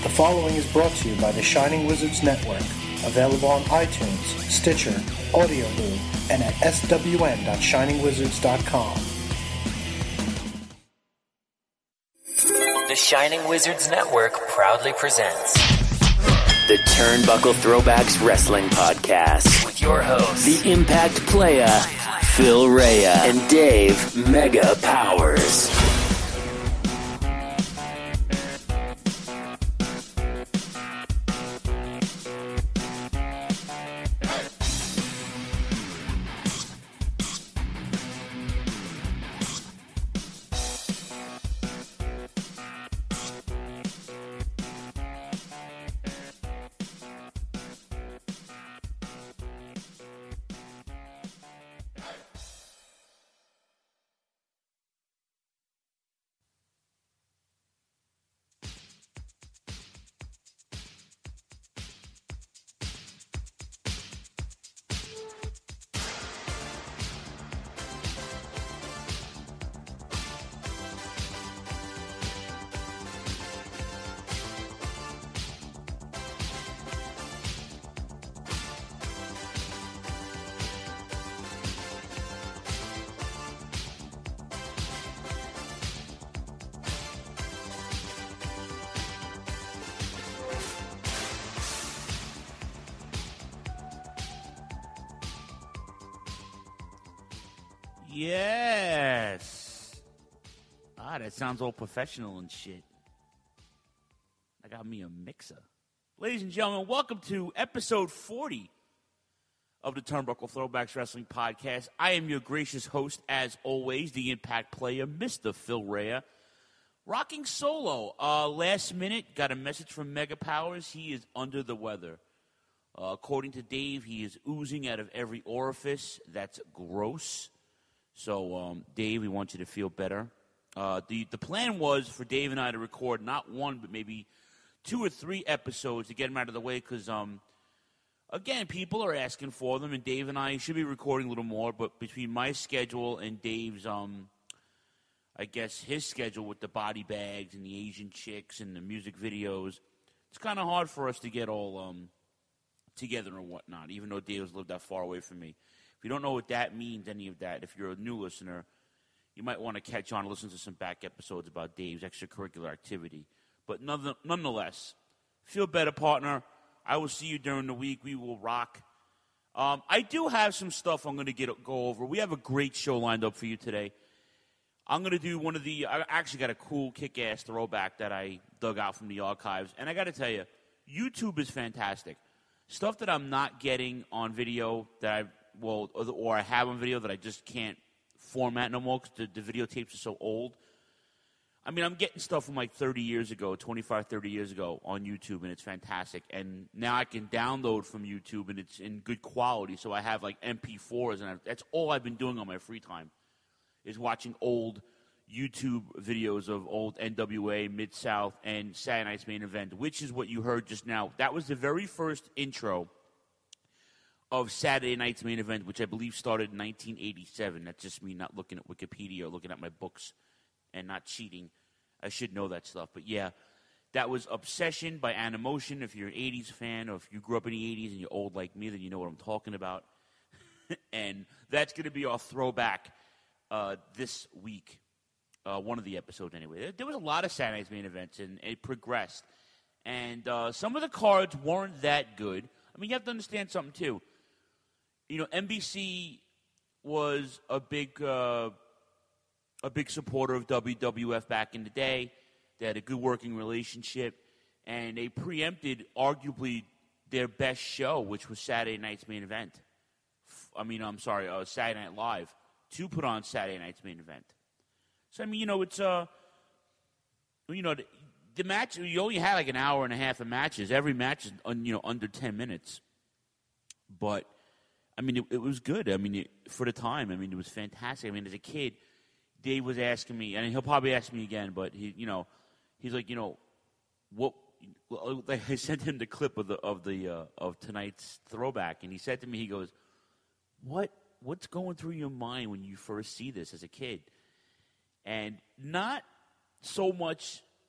The following is brought to you by the Shining Wizards Network, available on iTunes, Stitcher, AudioBoo, and at swn.shiningwizards.com. The Shining Wizards Network proudly presents the Turnbuckle Throwbacks Wrestling Podcast with your hosts, the Impact Playa, Phil Rea, and Dave Mega Powers. Yes. That sounds all professional and shit. I got me a mixer. Ladies and gentlemen, welcome to episode 40 of the Turnbuckle Throwbacks Wrestling Podcast. I am your gracious host, as always, the Impact Player, Mr. Phil Rea. Rocking solo. Last minute, got a message from Mega Powers. He is under the weather. According to Dave, he is oozing out of every orifice. That's gross. So, Dave, we want you to feel better. The plan was for Dave and I to record not one, but maybe 2 or 3 episodes to get them out of the way because, again, people are asking for them, and Dave and I should be recording a little more, but between my schedule and Dave's, I guess, his schedule with the body bags and the Asian chicks and the music videos, it's kind of hard for us to get all together and whatnot, even though Dave's lived that far away from me. If you don't know what that means, any of that, if you're a new listener, you might want to catch on and listen to some back episodes about Dave's extracurricular activity. But nonetheless, feel better, partner. I will see you during the week. We will rock. I do have some stuff I'm going to go over. We have a great show lined up for you today. I'm going to do I actually got a cool kick-ass throwback that I dug out from the archives. And I got to tell you, YouTube is fantastic. Stuff that I'm not getting on video or I have on video that I just can't format no more because the videotapes are so old. I mean, I'm getting stuff from like 30 years ago, 25, 30 years ago on YouTube, and it's fantastic. And now I can download from YouTube, and it's in good quality. So I have like MP4s, and that's all I've been doing on my free time is watching old YouTube videos of old NWA, Mid-South, and Saturday Night's Main Event, which is what you heard just now. That was the very first intro of Saturday Night's Main Event, which I believe started in 1987. That's just me not looking at Wikipedia or looking at my books and not cheating. I should know that stuff. But, yeah, that was Obsession by Animotion. If you're an 80s fan or if you grew up in the 80s and you're old like me, then you know what I'm talking about. And that's going to be our throwback this week. One of the episodes, anyway. There was a lot of Saturday Night's Main Events, and it progressed. And some of the cards weren't that good. I mean, you have to understand something, too. You know, NBC was a big supporter of WWF back in the day. They had a good working relationship, and they preempted arguably their best show, which was Saturday Night's Main Event. Saturday Night Live, to put on Saturday Night's Main Event. So, I mean, it's, the match, you only had like an hour and a half of matches. Every match is, under 10 minutes. But, I mean, it was good. I mean, for the time, I mean, it was fantastic. I mean, as a kid, Dave was asking me, and he'll probably ask me again, but he's like, what? I sent him the clip of tonight's throwback, and he said to me, he goes, what's going through your mind when you first see this as a kid? And not so much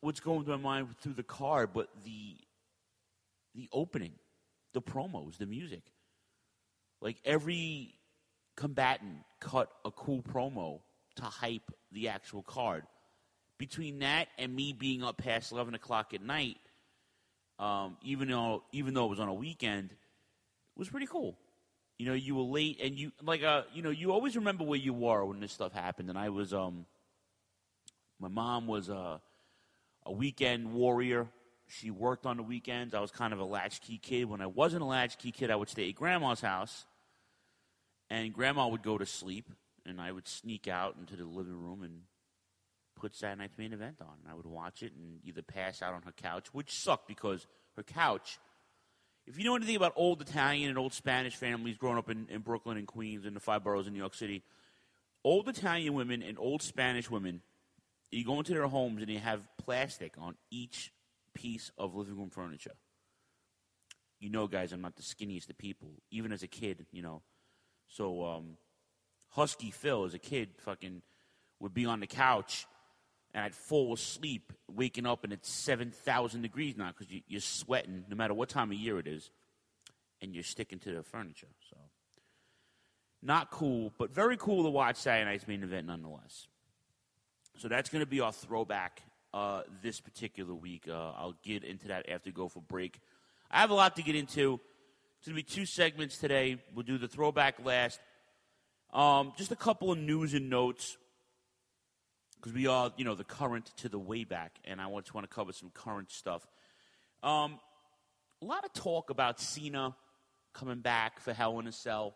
what's going through my mind through the card, but the opening, the promos, the music. Like, every combatant cut a cool promo to hype the actual card. Between that and me being up past 11 o'clock at night, even though it was on a weekend, it was pretty cool. You know, you were late, and you always remember where you were when this stuff happened. And I was, my mom was a weekend warrior. She worked on the weekends. I was kind of a latchkey kid. When I wasn't a latchkey kid, I would stay at Grandma's house, and Grandma would go to sleep, and I would sneak out into the living room and put Saturday Night's Main Event on. And I would watch it and either pass out on her couch, which sucked because her couch, if you know anything about old Italian and old Spanish families growing up in Brooklyn and Queens and the 5 boroughs in New York City, old Italian women and old Spanish women, you go into their homes and they have plastic on each piece of living room furniture. You know, guys, I'm not the skinniest of people, even as a kid, you know. So Husky Phil, as a kid, fucking would be on the couch, and I'd fall asleep, waking up, and it's 7,000 degrees now because you're sweating no matter what time of year it is, and you're sticking to the furniture. So not cool, but very cool to watch Saturday Night's Main Event nonetheless. So that's going to be our throwback this particular week. I'll get into that after we go for break. I have a lot to get into. It's going to be 2 segments today. We'll do the throwback last. Just a couple of news and notes, because we are, you know, the current to the way back, and I just want to cover some current stuff. A lot of talk about Cena coming back for Hell in a Cell.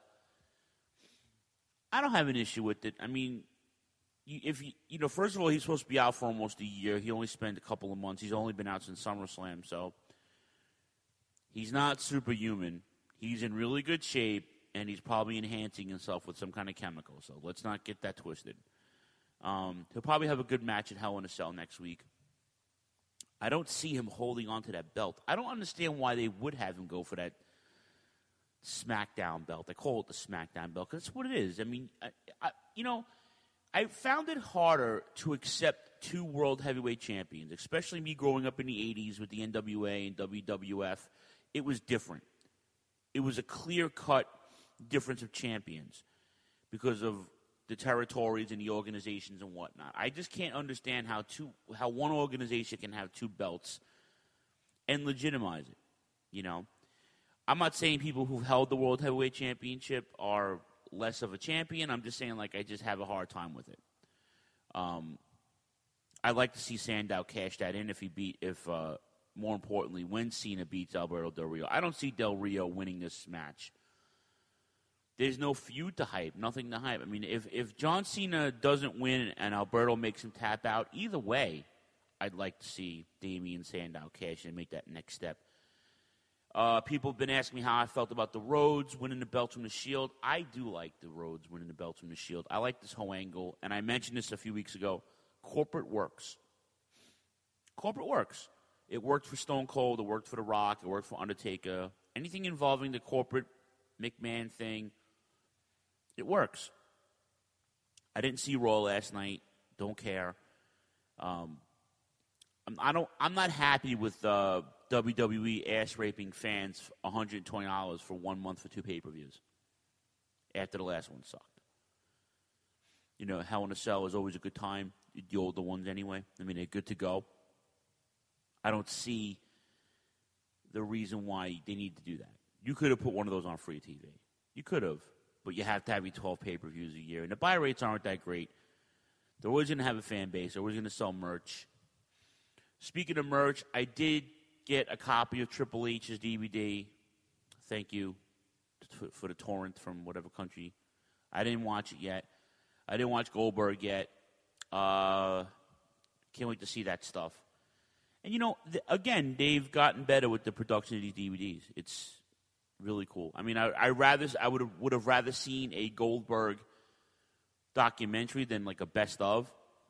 I don't have an issue with it. I mean, first of all, he's supposed to be out for almost a year. He only spent a couple of months. He's only been out since SummerSlam, so he's not superhuman. He's in really good shape, and he's probably enhancing himself with some kind of chemical, so let's not get that twisted. He'll probably have a good match at Hell in a Cell next week. I don't see him holding on to that belt. I don't understand why they would have him go for that SmackDown belt. They call it the SmackDown belt because that's what it is. I mean, I found it harder to accept 2 world heavyweight champions, especially me growing up in the 80s with the NWA and WWF. It was different. It was a clear-cut difference of champions because of the territories and the organizations and whatnot. I just can't understand how one organization can have 2 belts and legitimize it, you know. I'm not saying people who've held the World Heavyweight Championship are less of a champion. I'm just saying, like, I just have a hard time with it. I'd like to see Sandow cash that in more importantly, when Cena beats Alberto Del Rio. I don't see Del Rio winning this match. There's no feud to hype, nothing to hype. I mean, if John Cena doesn't win and Alberto makes him tap out, either way, I'd like to see Damien Sandow cash in and make that next step. People have been asking me how I felt about the Rhodes winning the belt from the Shield. I do like the Rhodes winning the belt from the Shield. I like this whole angle, and I mentioned this a few weeks ago. Corporate works. Corporate works. It worked for Stone Cold. It worked for The Rock. It worked for Undertaker. Anything involving the corporate McMahon thing, it works. I didn't see Raw last night. Don't care. I'm not happy with WWE ass-raping fans $120 for 1 month for 2 pay-per-views after the last one sucked. You know, Hell in a Cell is always a good time. The older ones anyway. I mean, they're good to go. I don't see the reason why they need to do that. You could have put one of those on free TV. You could have, but you have to have 12 pay-per-views a year. And the buy rates aren't that great. They're always going to have a fan base. They're always going to sell merch. Speaking of merch, I did get a copy of Triple H's DVD. Thank you for the torrent from whatever country. I didn't watch it yet. I didn't watch Goldberg yet. Can't wait to see that stuff. And, you know, again, they've gotten better with the production of these DVDs. It's really cool. I mean, I would have rather seen a Goldberg documentary than like a best of.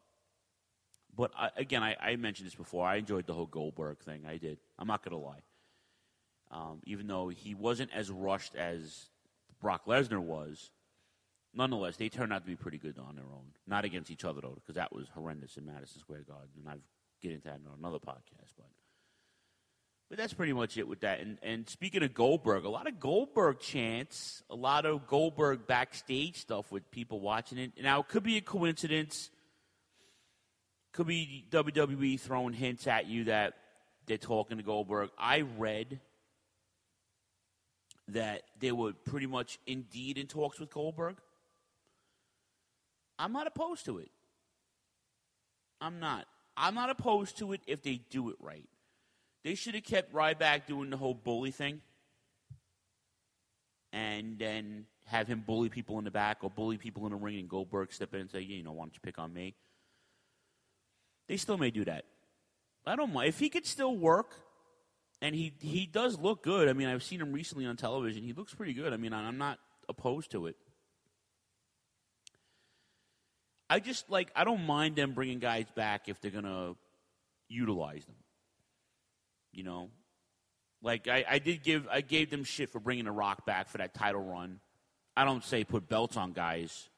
But I mentioned this before. I enjoyed the whole Goldberg thing. I did. I'm not gonna lie. Even though he wasn't as rushed as Brock Lesnar was, nonetheless, they turned out to be pretty good on their own. Not against each other though, because that was horrendous in Madison Square Garden, and I've get into that on another podcast. But that's pretty much it with that. And speaking of Goldberg, a lot of Goldberg chants, a lot of Goldberg backstage stuff with people watching it. Now, it could be a coincidence. Could be WWE throwing hints at you that they're talking to Goldberg. I read that they were pretty much indeed in talks with Goldberg. I'm not opposed to it. I'm not opposed to it if they do it right. They should have kept Ryback doing the whole bully thing and then have him bully people in the back or bully people in the ring and Goldberg step in and say, yeah, why don't you pick on me? They still may do that. I don't mind. If he could still work, and he does look good. I mean, I've seen him recently on television. He looks pretty good. I mean, I'm not opposed to it. I don't mind them bringing guys back if they're going to utilize them. I gave them shit for bringing The Rock back for that title run. I don't say put belts on guys.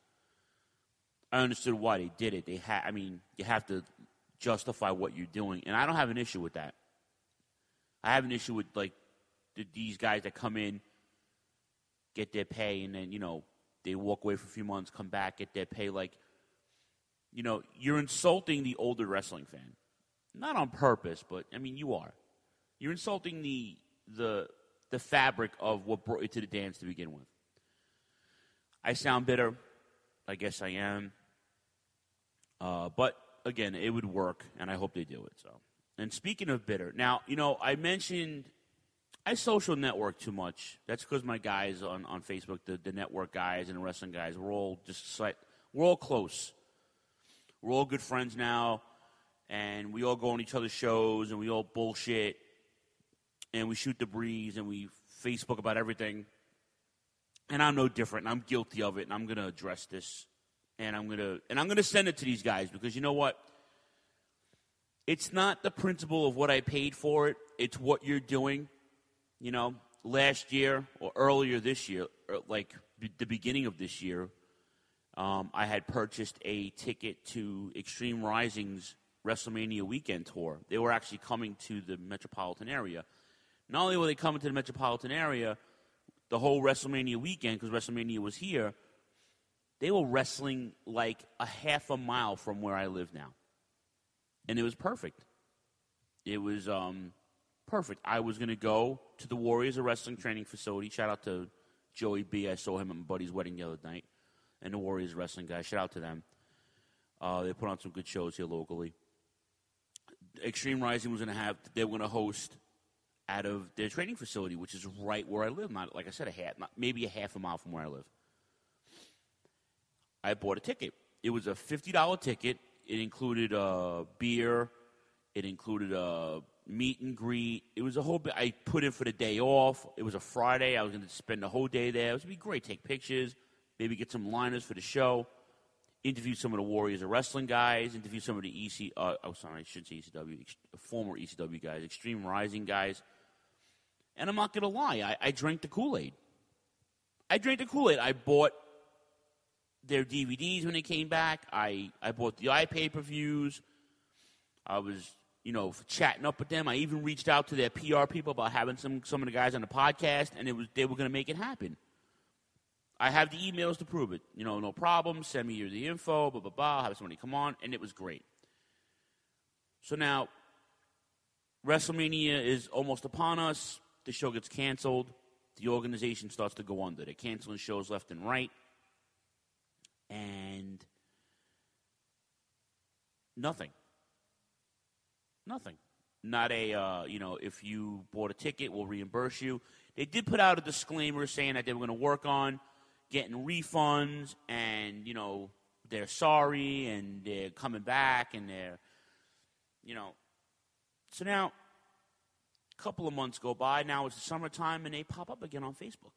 I understood why they did it. You have to justify what you're doing, and I don't have an issue with that. I have an issue with these guys that come in, get their pay, and then they walk away for a few months, come back, get their pay. You're insulting the older wrestling fan, not on purpose, but you are. You're insulting the fabric of what brought you to the dance to begin with. I sound bitter. I guess I am. But, again, it would work, and I hope they do it. So, and speaking of bitter, now, I mentioned I social network too much. That's because my guys on Facebook, the network guys and the wrestling guys, we're all close. We're all good friends now, and we all go on each other's shows, and we all bullshit, and we shoot the breeze, and we Facebook about everything. And I'm no different, and I'm guilty of it, and I'm going to address this, and I'm going to send it to these guys because you know what? It's not the principle of what I paid for it. It's what you're doing. Last year or earlier this year, the beginning of this year, I had purchased a ticket to Extreme Rising's WrestleMania weekend tour. They were actually coming to the metropolitan area. Not only were they coming to the metropolitan area, the whole WrestleMania weekend, because WrestleMania was here, they were wrestling like a half a mile from where I live now. And it was perfect. It was perfect. I was going to go to the Warriors Wrestling Training Facility. Shout out to Joey B. I saw him at my buddy's wedding the other night. And the Warriors Wrestling guys. Shout out to them. They put on some good shows here locally. Extreme Rising they were going to host out of their training facility, which is right where I live. Not, like I said, maybe a half a mile from where I live. I bought a ticket. It was a $50 ticket. It included beer. It included a meet and greet. It was a whole bit. I put in for the day off. It was a Friday. I was going to spend the whole day there. It was going to be great. Take pictures, maybe get some liners for the show, interview some of the Warriors of Wrestling guys, interview some of the I shouldn't say ECW, former ECW guys, Extreme Rising guys. And I'm not going to lie, I drank the Kool-Aid. I bought their DVDs when they came back. I bought the iPay-per-views. I was, chatting up with them. I even reached out to their PR people about having some of the guys on the podcast, and they were going to make it happen. I have the emails to prove it. No problem. Send me the info, blah, blah, blah. Have somebody come on, and it was great. So now, WrestleMania is almost upon us. The show gets canceled. The organization starts to go under. They're canceling shows left and right. And nothing. Not if you bought a ticket, we'll reimburse you. They did put out a disclaimer saying that they were going to work on getting refunds and, they're sorry and they're coming back and they're, So now, a couple of months go by. Now it's the summertime and they pop up again on Facebook.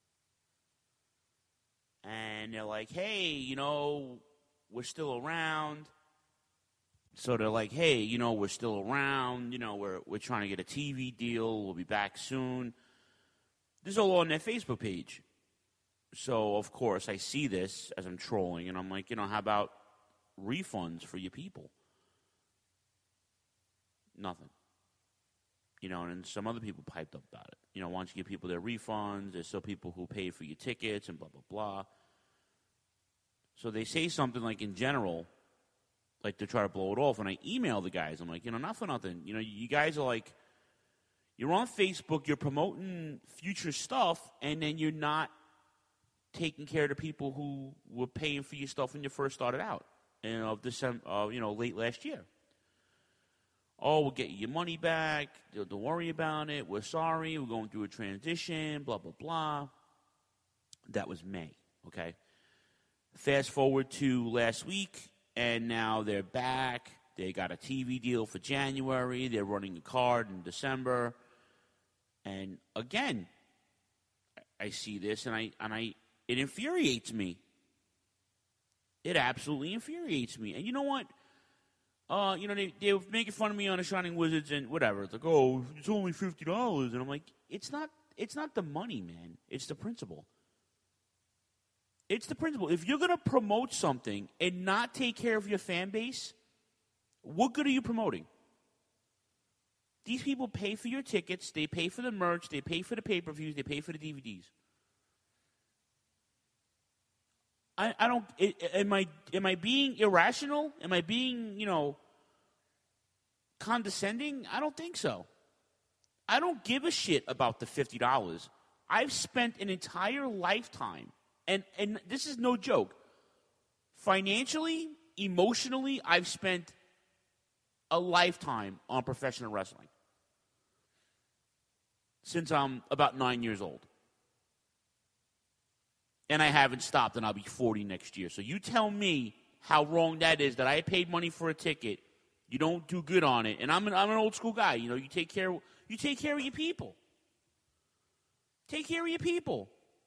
And they're like, hey, we're still around. So they're like, hey, we're still around. We're trying to get a TV deal. We'll be back soon. This is all on their Facebook page. So, of course, I see this as I'm trolling, and I'm like, how about refunds for your people? Nothing. You know, and some other people piped up about it. You know, why don't you give people their refunds? There's still people who paid for your tickets and blah, blah, blah. So they say something like in general, like to try to blow it off. And I email the guys. I'm like, you know, not for nothing. You know, you guys are like, you're on Facebook, you're promoting future stuff, and then you're not taking care of the people who were paying for your stuff when you first started out, late last year. Oh, we'll get you your money back. Don't worry about it. We're sorry. We're going through a transition, blah, blah, blah. That was May, okay? Fast forward to last week, and now they're back. They got a TV deal for January. They're running a card in December. And again, I see this, and it infuriates me. It absolutely infuriates me. And you know what? They were making fun of me on the Shining Wizards and whatever. It's like, oh, it's only $50. And I'm like, it's not the money, man. It's the principle. It's the principle. If you're going to promote something and not take care of your fan base, what good are you promoting? These people pay for your tickets. They pay for the merch. They pay for the pay-per-views. They pay for the DVDs. I don't. Am I being irrational? Am I being, condescending? I don't think so. I don't give a shit about the $50. I've spent an entire lifetime, and this is no joke. Financially, emotionally, I've spent a lifetime on professional wrestling since I'm about 9 years old. And I haven't stopped, and I'll be 40 next year. So you tell me how wrong that is, that I paid money for a ticket, you don't do good on it, and I'm an old school guy. You know, you take care of your people. Take care of your people.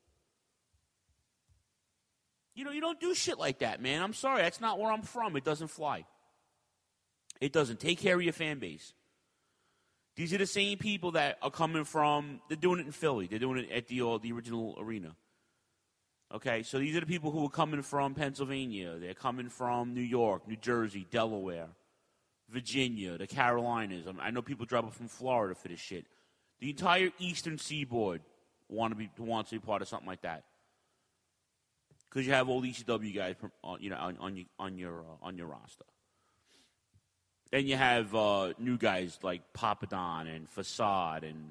You know, you don't do shit like that, man. I'm sorry, that's not where I'm from. It doesn't fly. It doesn't. Take care of your fan base. These are the same people that are coming from. They're doing it in Philly. They're doing it at the original arena. Okay, so these are the people who are coming from Pennsylvania. They're coming from New York, New Jersey, Delaware, Virginia, the Carolinas. I know people drive up from Florida for this shit. The entire Eastern Seaboard wants to be part of something like that. Because you have all these ECW guys, on your roster. Then you have new guys like Papadon and Facade and,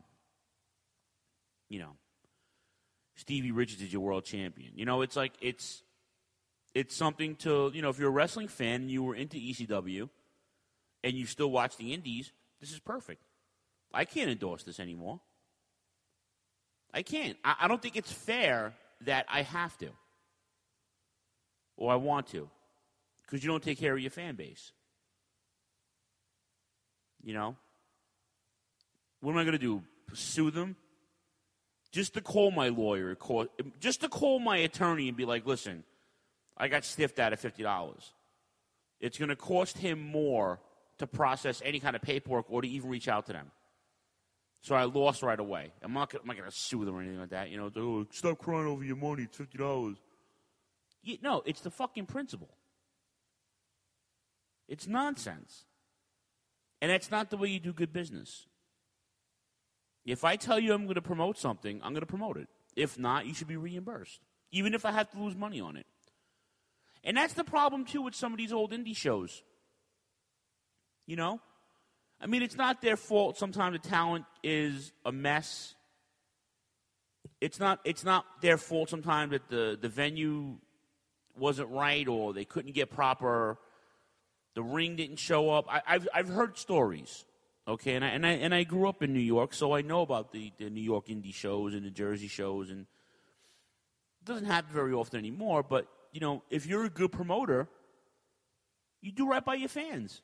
Stevie Richards is your world champion. You know, it's like it's something to, if you're a wrestling fan and you were into ECW and you still watch the indies, this is perfect. I can't endorse this anymore. I can't. I don't think it's fair that I have to or I want to, because you don't take care of your fan base. You know? What am I going to do? Sue them? Just to call my lawyer, just to call my attorney and be like, listen, I got stiffed out of $50. It's going to cost him more to process any kind of paperwork or to even reach out to them. So I lost right away. I'm not going to sue them or anything like that. Stop crying over your money. It's $50. No, it's the fucking principle. It's nonsense. And that's not the way you do good business. If I tell you I'm going to promote something, I'm going to promote it. If not, you should be reimbursed, even if I have to lose money on it. And that's the problem, too, with some of these old indie shows. I mean, it's not their fault. Sometimes the talent is a mess. It's not their fault sometimes that the venue wasn't right or they couldn't get proper. The ring didn't show up. I've heard stories. Okay, and I grew up in New York, so I know about the New York indie shows and the Jersey shows, and it doesn't happen very often anymore, but, if you're a good promoter, you do right by your fans.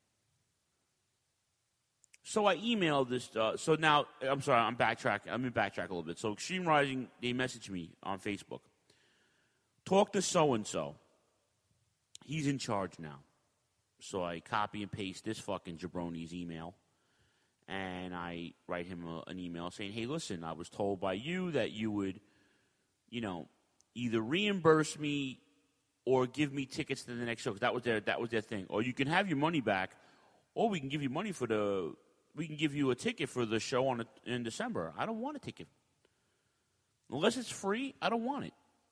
So I emailed this, so now, I'm sorry, I'm going to backtrack a little bit. So Extreme Rising, they messaged me on Facebook. Talk to so-and-so. He's in charge now. So I copy and paste this fucking jabroni's email. And I write him an email saying, hey, listen, I was told by you that you would, either reimburse me or give me tickets to the next show, because that was their thing. Or you can have your money back, or we can give you money we can give you a ticket for the show in December. I don't want a ticket. Unless it's free, I don't want it.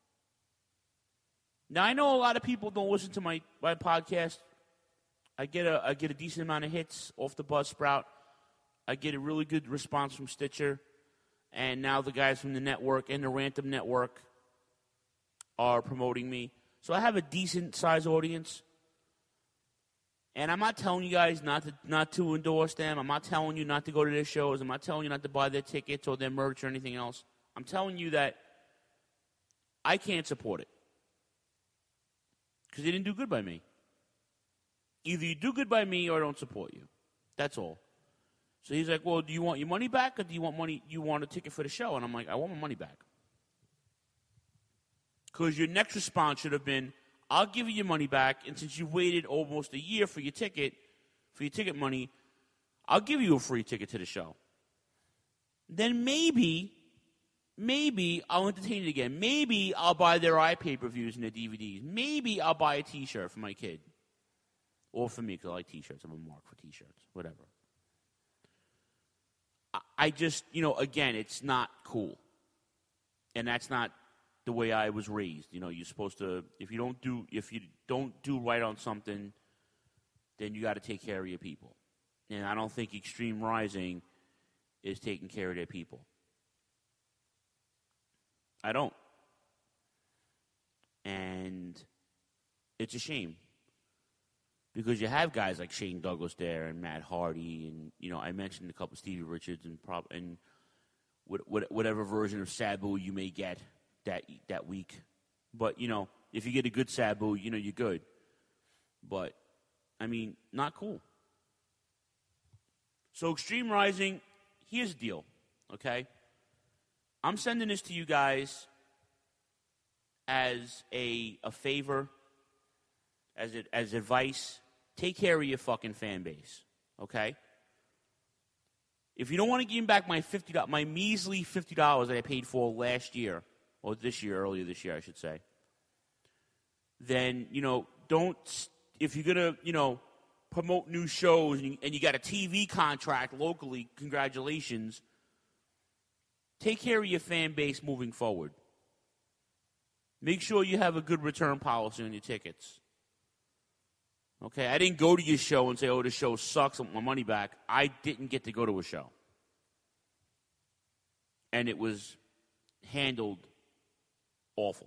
Now, I know a lot of people don't listen to my podcast. I get a decent amount of hits off the Buzzsprout. I get a really good response from Stitcher. And now the guys from the network and the Random Network are promoting me. So I have a decent-sized audience. And I'm not telling you guys not to endorse them. I'm not telling you not to go to their shows. I'm not telling you not to buy their tickets or their merch or anything else. I'm telling you that I can't support it. Because they didn't do good by me. Either you do good by me or I don't support you. That's all. So he's like, well, do you want your money back or do you want a ticket for the show? And I'm like, I want my money back. Because your next response should have been, I'll give you your money back, and since you waited almost a year for your ticket money, I'll give you a free ticket to the show. Then maybe I'll entertain it again. Maybe I'll buy their iPay-per-views and their DVDs. Maybe I'll buy a T-shirt for my kid. Or for me, because I like T-shirts. I'm a mark for T-shirts. Whatever. I just, again, it's not cool. And that's not the way I was raised. You're supposed to, if you don't do right on something, then you got to take care of your people. And I don't think Extreme Rising is taking care of their people. I don't. And it's a shame. Because you have guys like Shane Douglas there and Matt Hardy and, I mentioned a couple Stevie Richards and whatever version of Sabu you may get that week. But, if you get a good Sabu, you're good. But, not cool. So Extreme Rising, here's the deal, okay? I'm sending this to you guys as a favor, as advice. Take care of your fucking fan base, okay? If you don't want to give me back my measly $50 that I paid for last year, or earlier this year, I should say, then, don't, if you're going to, promote new shows and you got a TV contract locally, congratulations, take care of your fan base moving forward. Make sure you have a good return policy on your tickets. Okay, I didn't go to your show and say, oh, the show sucks, I want my money back. I didn't get to go to a show. And it was handled awful.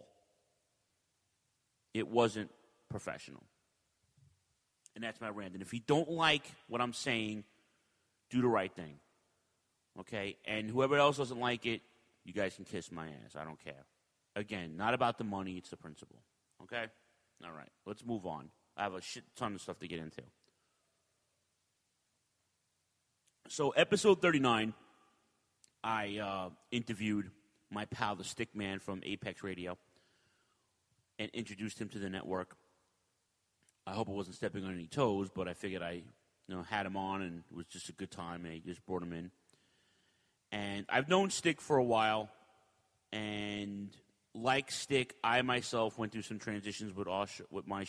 It wasn't professional. And that's my rant. And if you don't like what I'm saying, do the right thing. Okay? And whoever else doesn't like it, you guys can kiss my ass. I don't care. Again, not about the money, it's the principle. Okay? All right, let's move on. I have a shit ton of stuff to get into. So, episode 39, I interviewed my pal, the Stick Man from Apex Radio, and introduced him to the network. I hope I wasn't stepping on any toes, but I figured I had him on, and it was just a good time, and I just brought him in. And I've known Stick for a while, and like Stick, I myself went through some transitions with my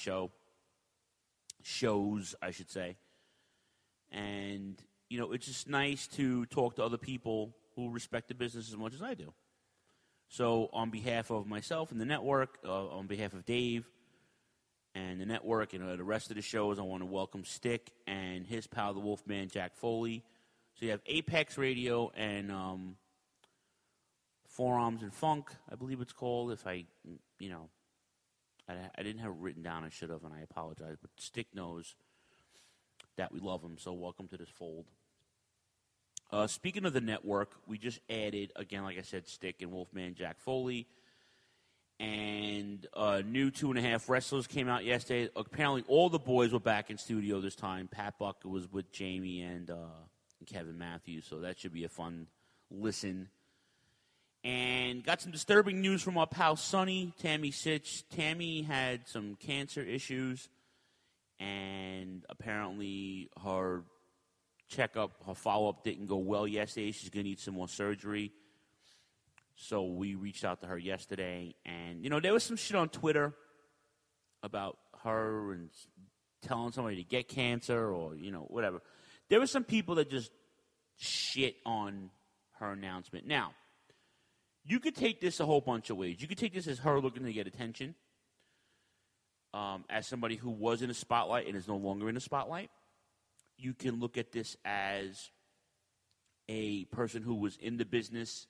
shows, I should say. And, it's just nice to talk to other people who respect the business as much as I do. So on behalf of myself and the network, on behalf of Dave and the network and the rest of the shows, I want to welcome Stick and his pal, the Wolfman, Jack Foley. So you have Apex Radio and Forearms and Funk, I believe it's called. If I didn't have it written down, I should have, and I apologize. But Stick knows that we love him, so welcome to this fold. Speaking of the network, we just added, again, like I said, Stick and Wolfman Jack Foley. And new 2.5 wrestlers came out yesterday. Apparently all the boys were back in studio this time. Pat Buck was with Jamie and Kevin Matthews, so that should be a fun listen. And got some disturbing news from our pal Sonny, Tammy Sitch. Tammy had some cancer issues, and apparently her follow-up didn't go well yesterday. She's going to need some more surgery. So we reached out to her yesterday, and, there was some shit on Twitter about her and telling somebody to get cancer or, whatever. There were some people that just shit on her announcement. Now, you could take this a whole bunch of ways. You could take this as her looking to get attention, as somebody who was in the spotlight and is no longer in the spotlight. You can look at this as a person who was in the business,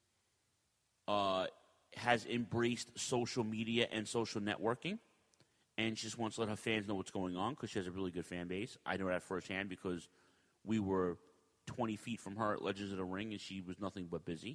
has embraced social media and social networking, and she just wants to let her fans know what's going on because she has a really good fan base. I know that firsthand because we were 20 feet from her at Legends of the Ring, and she was nothing but busy.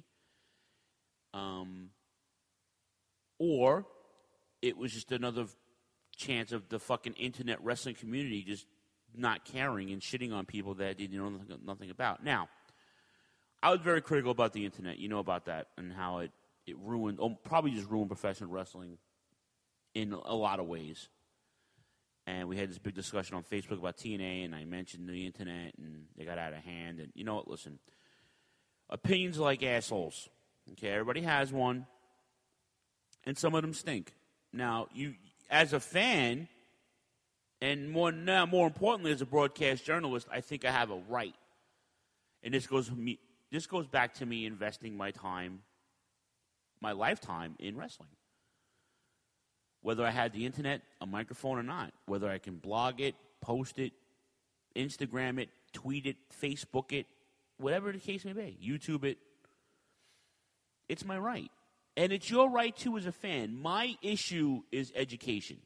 Or it was just another chance of the fucking internet wrestling community just not caring and shitting on people that they know nothing about. Now, I was very critical about the internet. You know about that and how it ruined, probably just ruined professional wrestling in a lot of ways. And we had this big discussion on Facebook about TNA, and I mentioned the internet, and they got out of hand. And you know what? Listen, opinions are like assholes. Okay, everybody has one, and some of them stink. Now, you, as a fan, and more importantly, as a broadcast journalist, I think I have a right. And this goes back to me investing my time, my lifetime in wrestling. Whether I had the internet, a microphone or not, whether I can blog it, post it, Instagram it, tweet it, Facebook it, whatever the case may be, YouTube it, it's my right. And it's your right, too, as a fan. My issue is education.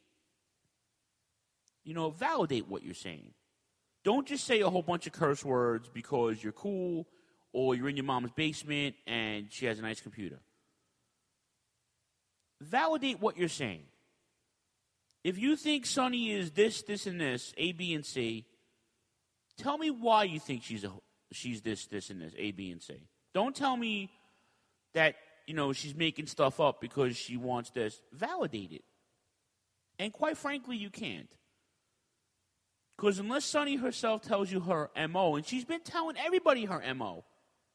Validate what you're saying. Don't just say a whole bunch of curse words because you're cool or you're in your mom's basement and she has a nice computer. Validate what you're saying. If you think Sunny is this, and this, A, B, and C, tell me why you think she's this, and this, A, B, and C. Don't tell me that, she's making stuff up because she wants this. Validate it. And quite frankly, you can't. Because unless Sunny herself tells you her M.O., and she's been telling everybody her M.O.,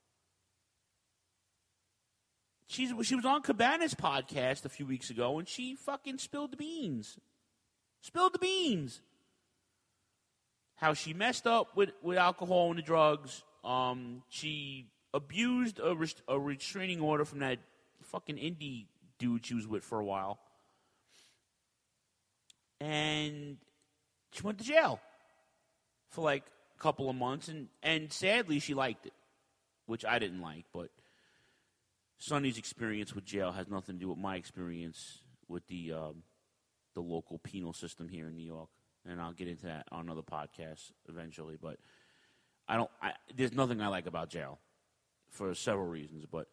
she was on Cabana's podcast a few weeks ago, and she fucking spilled the beans. Spilled the beans. How she messed up with alcohol and the drugs. She abused a restraining order from that fucking indie dude she was with for a while. And she went to jail for like a couple of months. And sadly, she liked it, which I didn't like, but Sonny's experience with jail has nothing to do with my experience with the local penal system here in New York, and I'll get into that on another podcast eventually. But there's nothing I like about jail for several reasons. But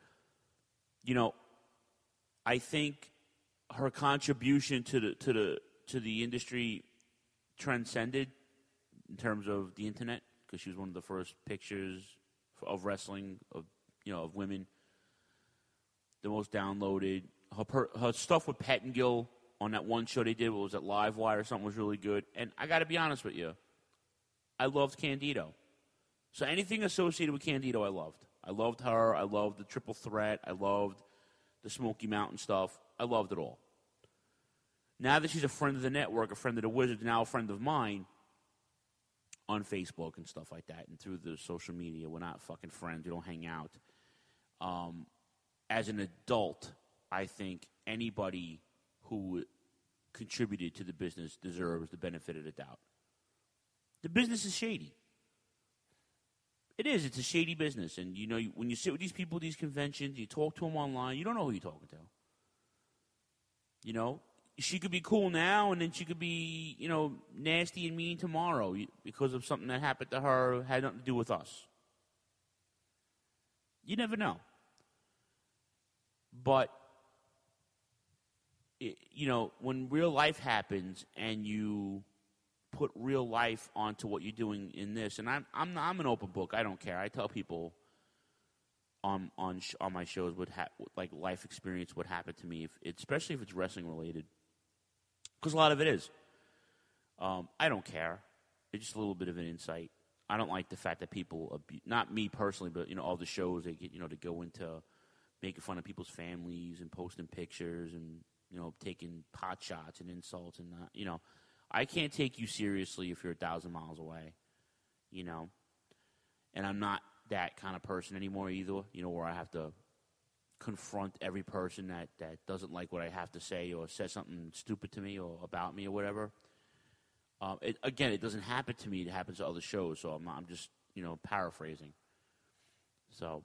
I think her contribution to the industry transcended in terms of the internet because she was one of the first pictures of wrestling of women. The most downloaded. Her stuff with Pettengill on that one show they did, what was it, Livewire or something, was really good. And I got to be honest with you, I loved Candido. So anything associated with Candido, I loved. I loved her. I loved the Triple Threat. I loved the Smoky Mountain stuff. I loved it all. Now that she's a friend of the network, a friend of the Wizards, now a friend of mine on Facebook and stuff like that, and through the social media, we're not fucking friends. We don't hang out. As an adult, I think anybody who contributed to the business deserves the benefit of the doubt. The business is shady. It is. It's a shady business. And, when you sit with these people at these conventions, you talk to them online, you don't know who you're talking to. She could be cool now, and then she could be, nasty and mean tomorrow because of something that happened to her had nothing to do with us. You never know. But, when real life happens and you put real life onto what you're doing in this, and I'm an open book. I don't care. I tell people on my shows what life experience what happened to me, especially if it's wrestling related, because a lot of it is. I don't care. It's just a little bit of an insight. I don't like the fact that people, not me personally, but all the shows they get, to go into making fun of people's families and posting pictures and taking pot shots and insults and I can't take you seriously if you're 1,000 miles away, you know. And I'm not that kind of person anymore either, you know, where I have to confront every person that doesn't like what I have to say or says something stupid to me or about me or whatever. It doesn't happen to me. It happens to other shows, so I'm just, you know, paraphrasing. So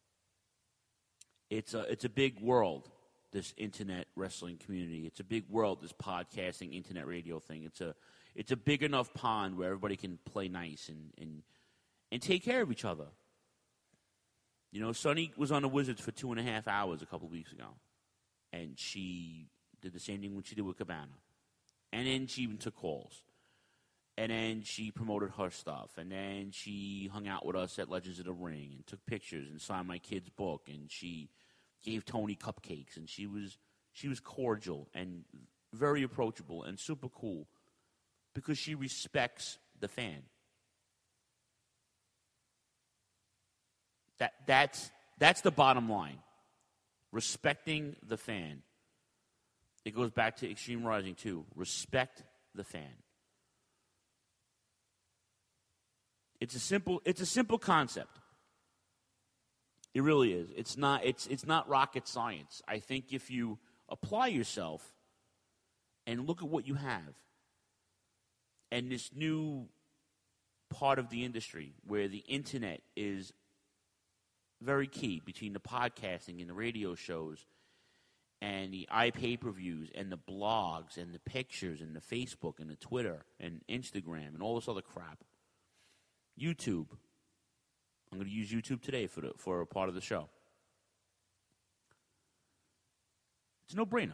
it's a big world, this internet wrestling community. It's a big world, this podcasting, internet radio thing. It's a big enough pond where everybody can play nice and take care of each other. You know, Sunny was on the Wizards for 2.5 hours a couple of weeks ago, and she did the same thing when she did with Cabana. And then she even took calls. And then she promoted her stuff. And then she hung out with us at Legends of the Ring and took pictures and signed my kid's book. And she gave Tony cupcakes. And she was cordial and very approachable and super cool because she respects the fan. That's the bottom line. Respecting the fan. It goes back to Extreme Rising too. Respect the fan. It's a simple concept. It really is. It's not rocket science. I think if you apply yourself and look at what you have and this new part of the industry where the internet is very key between the podcasting and the radio shows and the iPay-per-views and the blogs and the pictures and the Facebook and the Twitter and Instagram and all this other crap. YouTube. I'm going to use YouTube today for a part of the show. It's a no-brainer.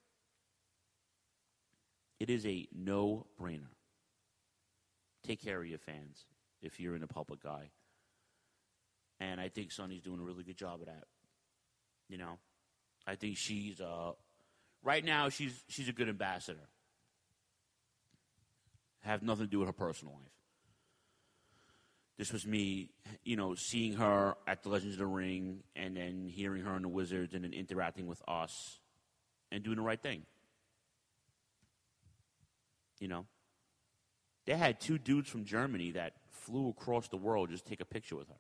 It is a no-brainer. Take care of your fans if you're in a public eye. And I think Sunny's doing a really good job of that. You know, I think she's right now she's a good ambassador. Have nothing to do with her personal life. This was me, you know, seeing her at the Legends of the Ring and then hearing her on the Wizards and then interacting with us and doing the right thing. You know, they had 2 dudes from Germany that flew across the world just to take a picture with her.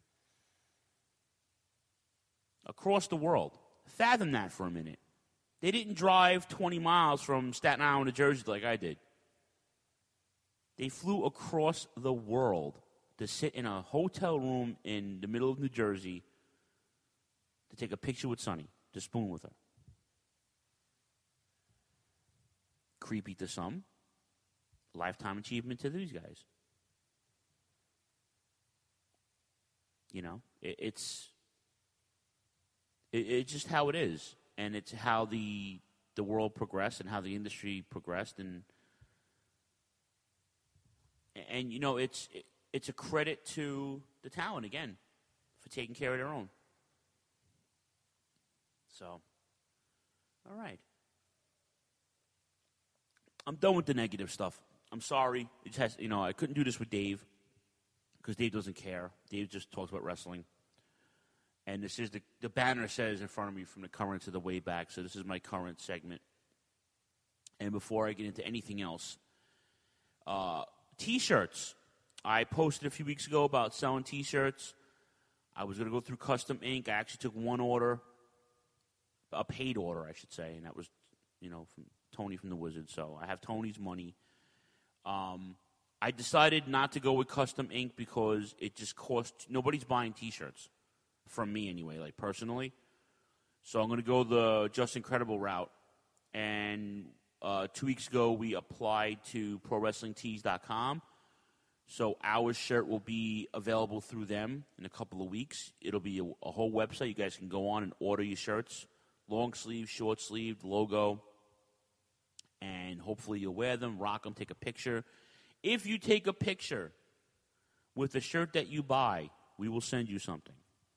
Across the world. Fathom that for a minute. They didn't drive 20 miles from Staten Island to Jersey like I did. They flew across the world to sit in a hotel room in the middle of New Jersey to take a picture with Sunny, to spoon with her. Creepy to some. Lifetime achievement to these guys. You know, it's just how it is. And it's how the world progressed and how the industry progressed. And you know, it's a credit to the talent, again, for taking care of their own. So, all right. I'm done with the negative stuff. I'm sorry. It has, you know, I couldn't do this with Dave because Dave doesn't care. Dave just talks about wrestling. And this is the banner says in front of me from the current to the way back. So this is my current segment. And before I get into anything else, T-shirts. I posted a few weeks ago about selling T-shirts. I was going to go through Custom Ink. I actually took one order, a paid order, I should say, and that was, you know, from Tony from the Wizards. So I have Tony's money. I decided not to go with Custom Ink because it just cost. Nobody's buying T-shirts from me anyway, like personally. So I'm going to go the Just Incredible route. And 2 weeks ago, we applied to ProWrestlingTees.com. So our shirt will be available through them in a couple of weeks. It'll be a whole website. You guys can go on and order your shirts. Long sleeve, short sleeve, logo. And hopefully you'll wear them, rock them, take a picture. If you take a picture with the shirt that you buy, we will send you something.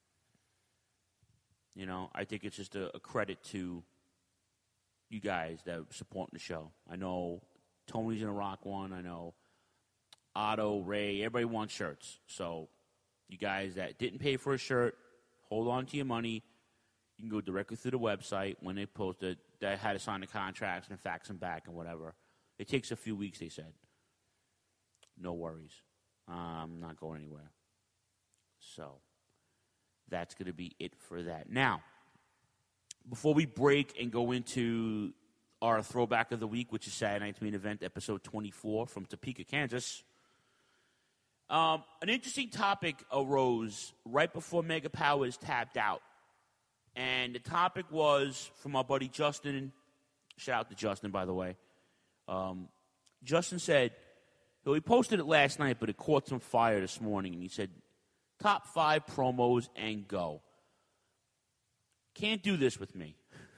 You know, I think it's just a credit to you guys that are supporting the show. I know Tony's going to rock one. I know Otto, Ray, everybody wants shirts. So you guys that didn't pay for a shirt, hold on to your money. You can go directly through the website when they post it. They had to sign the contracts and fax them back and whatever. It takes a few weeks, they said. No worries. I'm not going anywhere. So that's going to be it for that. Now, before we break and go into our throwback of the week, which is Saturday Night's Main Event, episode 24 from Topeka, Kansas, an interesting topic arose right before Mega Powers tapped out. And the topic was from our buddy Justin. Shout out to Justin, by the way. Justin said, he posted it last night, but it caught some fire this morning. And he said, top 5 promos and go. Can't do this with me.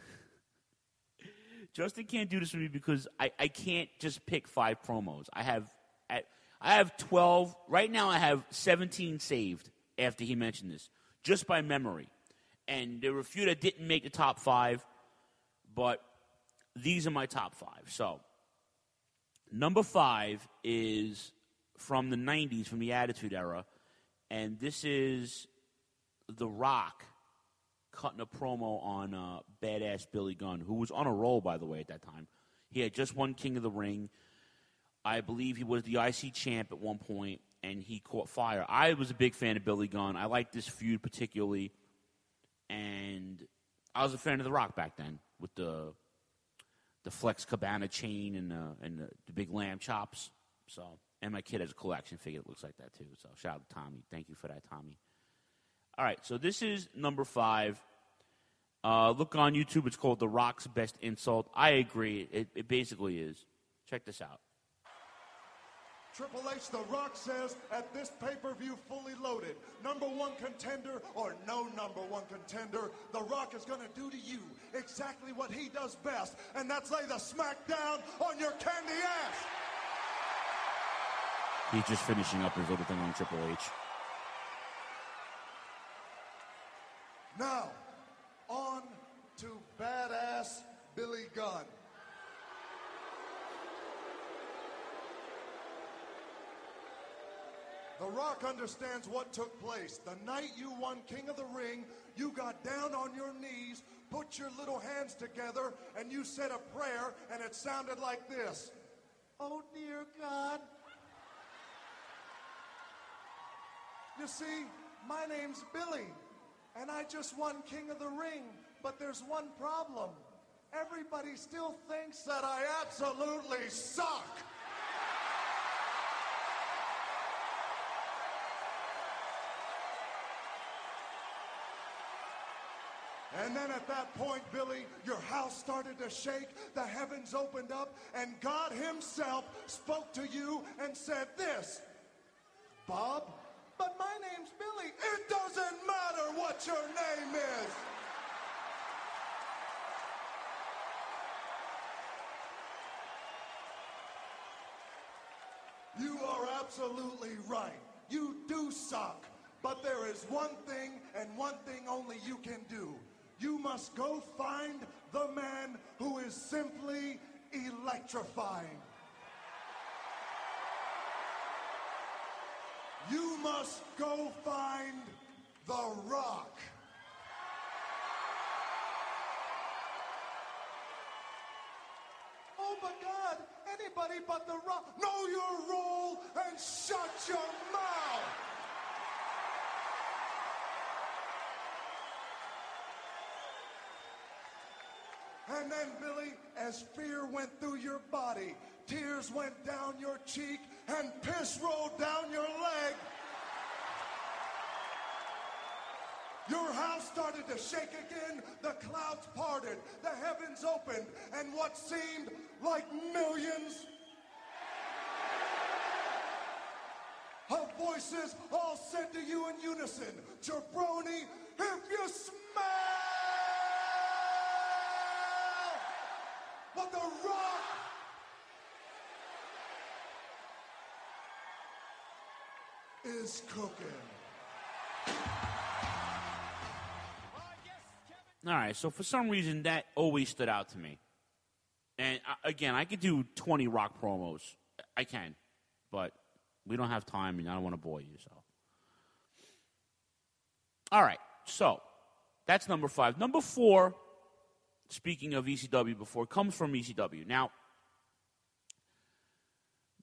Justin can't do this with me because I can't just pick 5 promos. I have 12. Right now I have 17 saved after he mentioned this, just by memory. And there were a few that didn't make the top 5, but these are my top 5. So, number 5 is from the 90s, from the Attitude Era, and this is The Rock cutting a promo on Badass Billy Gunn, who was on a roll, by the way, at that time. He had just won King of the Ring. I believe he was the IC champ at one point, and he caught fire. I was a big fan of Billy Gunn. I liked this feud particularly, and I was a fan of The Rock back then with the Flex Cabana chain and the big lamb chops. So, and my kid has a collection figure that looks like that too. So shout out to Tommy. Thank you for that, Tommy. All right, so this is number 5. Look on YouTube. It's called The Rock's Best Insult. I agree. It basically is. Check this out. Triple H, The Rock says, at this pay-per-view fully loaded, number 1 contender or no number 1 contender, The Rock is going to do to you exactly what he does best, and that's lay the smack down on your candy ass. He's just finishing up his little thing on Triple H. Now, on to Badass Billy Gunn. The Rock understands what took place. The night you won King of the Ring, you got down on your knees, put your little hands together, and you said a prayer, and it sounded like this. Oh, dear God. You see, my name's Billy, and I just won King of the Ring, but there's one problem. Everybody still thinks that I absolutely suck. And then at that point, Billy, your house started to shake, the heavens opened up, and God himself spoke to you and said this, Bob, but my name's Billy. It doesn't matter what your name is. You are absolutely right. You do suck. But there is one thing and one thing only you can do. You must go find the man who is simply electrifying. You must go find The Rock. Oh my God, anybody but The Rock. Know your role and shut your mouth. And then, Billy, as fear went through your body, tears went down your cheek, and piss rolled down your leg, your house started to shake again, the clouds parted, the heavens opened, and what seemed like millions of voices all said to you in unison, Jabroni, if you smell what The Rock is cooking. All right, so for some reason that always stood out to me. And again, I could do 20 Rock promos. I can, but we don't have time, and I don't want to bore you. So, all right, so that's number 5. Number 4. Speaking of ECW before, comes from ECW. Now,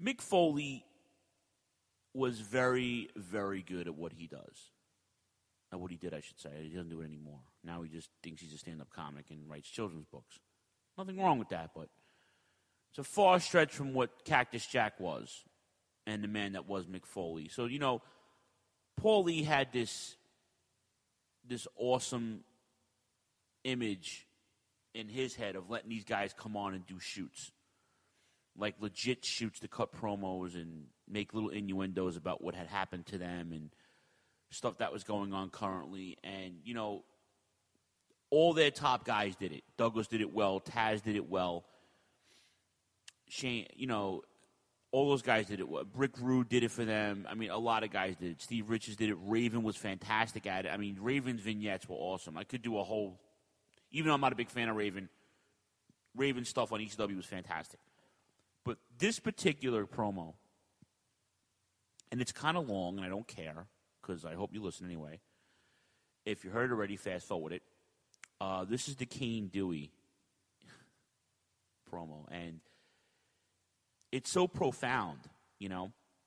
Mick Foley was very, very good at what he does. At what he did, I should say. He doesn't do it anymore. Now he just thinks he's a stand-up comic and writes children's books. Nothing wrong with that, but it's a far stretch from what Cactus Jack was and the man that was Mick Foley. So, you know, Paulie had this awesome image in his head of letting these guys come on and do shoots. Like legit shoots to cut promos and make little innuendos about what had happened to them and stuff that was going on currently. And, you know, all their top guys did it. Douglas did it well. Taz did it well. Shane, you know, all those guys did it well. Brick Rude did it for them. I mean, a lot of guys did it. Steve Richards did it. Raven was fantastic at it. I mean, Raven's vignettes were awesome. I could do a whole, even though I'm not a big fan of Raven, Raven's stuff on ECW was fantastic. But this particular promo, and it's kind of long, and I don't care, because I hope you listen anyway. If you heard it already, fast forward it. This is the Kane Dewey promo, and it's so profound, you know,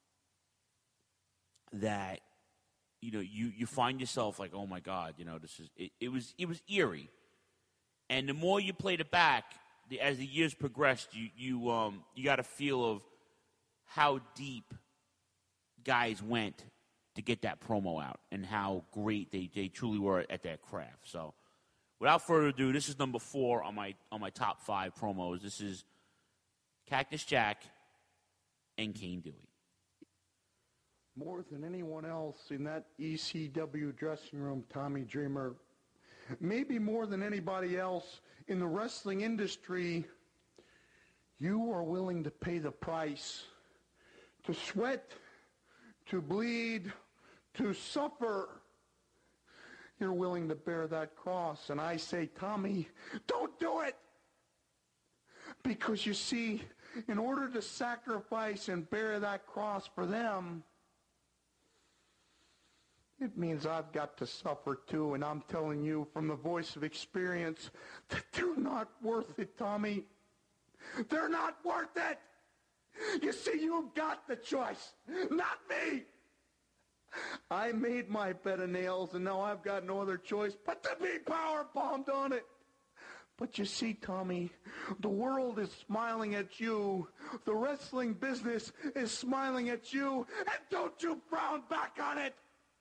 that, you know, you find yourself like, oh my God, you know, this is it was eerie, and the more you played it back, as the years progressed, you got a feel of how deep guys went to get that promo out and how great they truly were at their craft. So, without further ado, this is number 4 on my top 5 promos. This is Cactus Jack and Kane Dewey. More than anyone else in that ECW dressing room, Tommy Dreamer, maybe more than anybody else in the wrestling industry, you are willing to pay the price, to sweat, to bleed, to suffer. You're willing to bear that cross. And I say, Tommy, don't do it. Because you see, in order to sacrifice and bear that cross for them, it means I've got to suffer too. And I'm telling you from the voice of experience that they're not worth it, Tommy. They're not worth it. You see, you've got the choice, not me. I made my bed of nails, and now I've got no other choice but to be power-bombed on it. But you see, Tommy, the world is smiling at you. The wrestling business is smiling at you, and don't you frown back on it.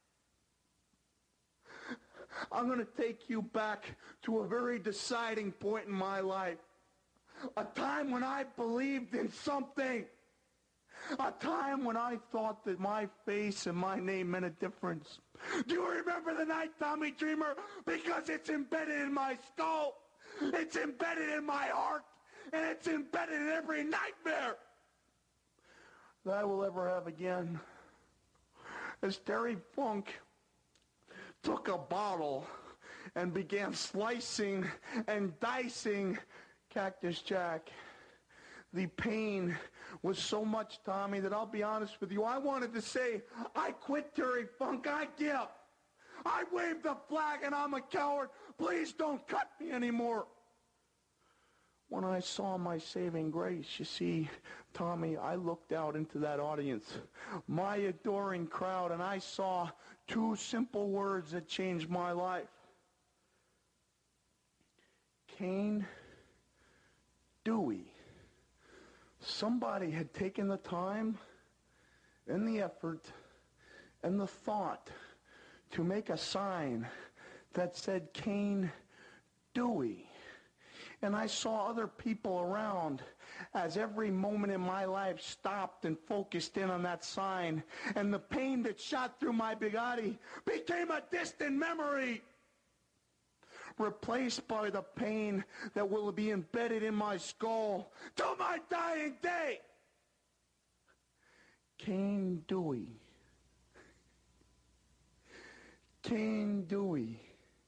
I'm going to take you back to a very deciding point in my life. A time when I believed in something. A time when I thought that my face and my name meant a difference. Do you remember the night, Tommy Dreamer? Because it's embedded in my skull. It's embedded in my heart. And it's embedded in every nightmare that I will ever have again. As Terry Funk took a bottle and began slicing and dicing Cactus Jack, the pain was so much, Tommy, that I'll be honest with you, I wanted to say, I quit, Terry Funk, I give. I waved the flag and I'm a coward. Please don't cut me anymore. When I saw my saving grace, you see, Tommy, I looked out into that audience, my adoring crowd, and I saw 2 simple words that changed my life. Kane Dewey. Somebody had taken the time and the effort and the thought to make a sign that said Kane Dewey. And I saw other people around as every moment in my life stopped and focused in on that sign. And the pain that shot through my body became a distant memory, replaced by the pain that will be embedded in my skull till my dying day. Kane Dewey. Kane Dewey.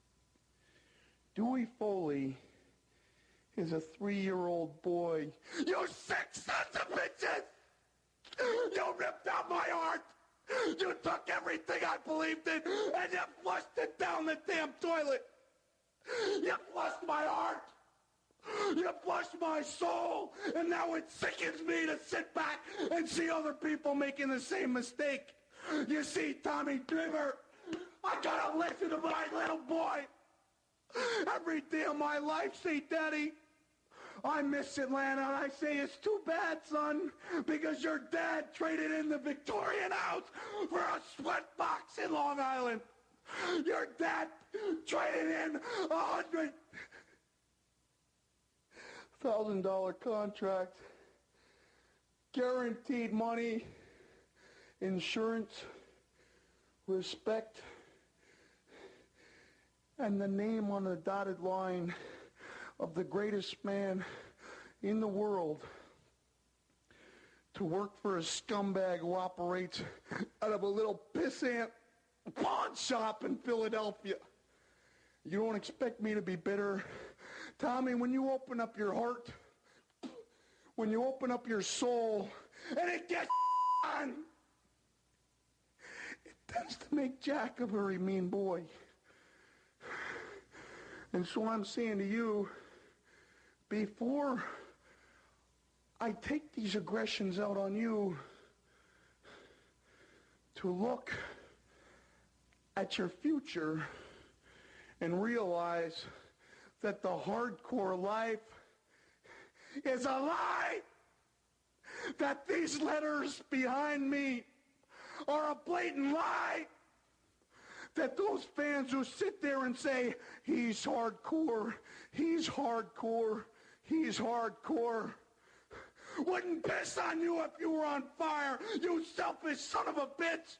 Dewey Foley is a 3-year-old boy. You sick sons of bitches! You ripped out my heart! You took everything I believed in and you flushed it down the damn toilet! You flushed my heart! You flushed my soul, and now it sickens me to sit back and see other people making the same mistake. You see, Tommy Dreamer, I gotta listen to my little boy. Every day of my life, say, Daddy, I miss Atlanta, and I say, it's too bad, son, because your dad traded in the Victorian house for a sweat box in Long Island. Your dad traded in $100,000 contract, guaranteed money, insurance, respect, and the name on the dotted line of the greatest man in the world to work for a scumbag who operates out of a little pissant pawn shop in Philadelphia. You don't expect me to be bitter. Tommy, when you open up your heart, when you open up your soul, and it gets on, it tends to make Jack a very mean boy. And so I'm saying to you, before I take these aggressions out on you, to look at your future and realize that the hardcore life is a lie, that these letters behind me are a blatant lie, that those fans who sit there and say, he's hardcore, he's hardcore, he's hardcore, wouldn't piss on you if you were on fire, you selfish son of a bitch.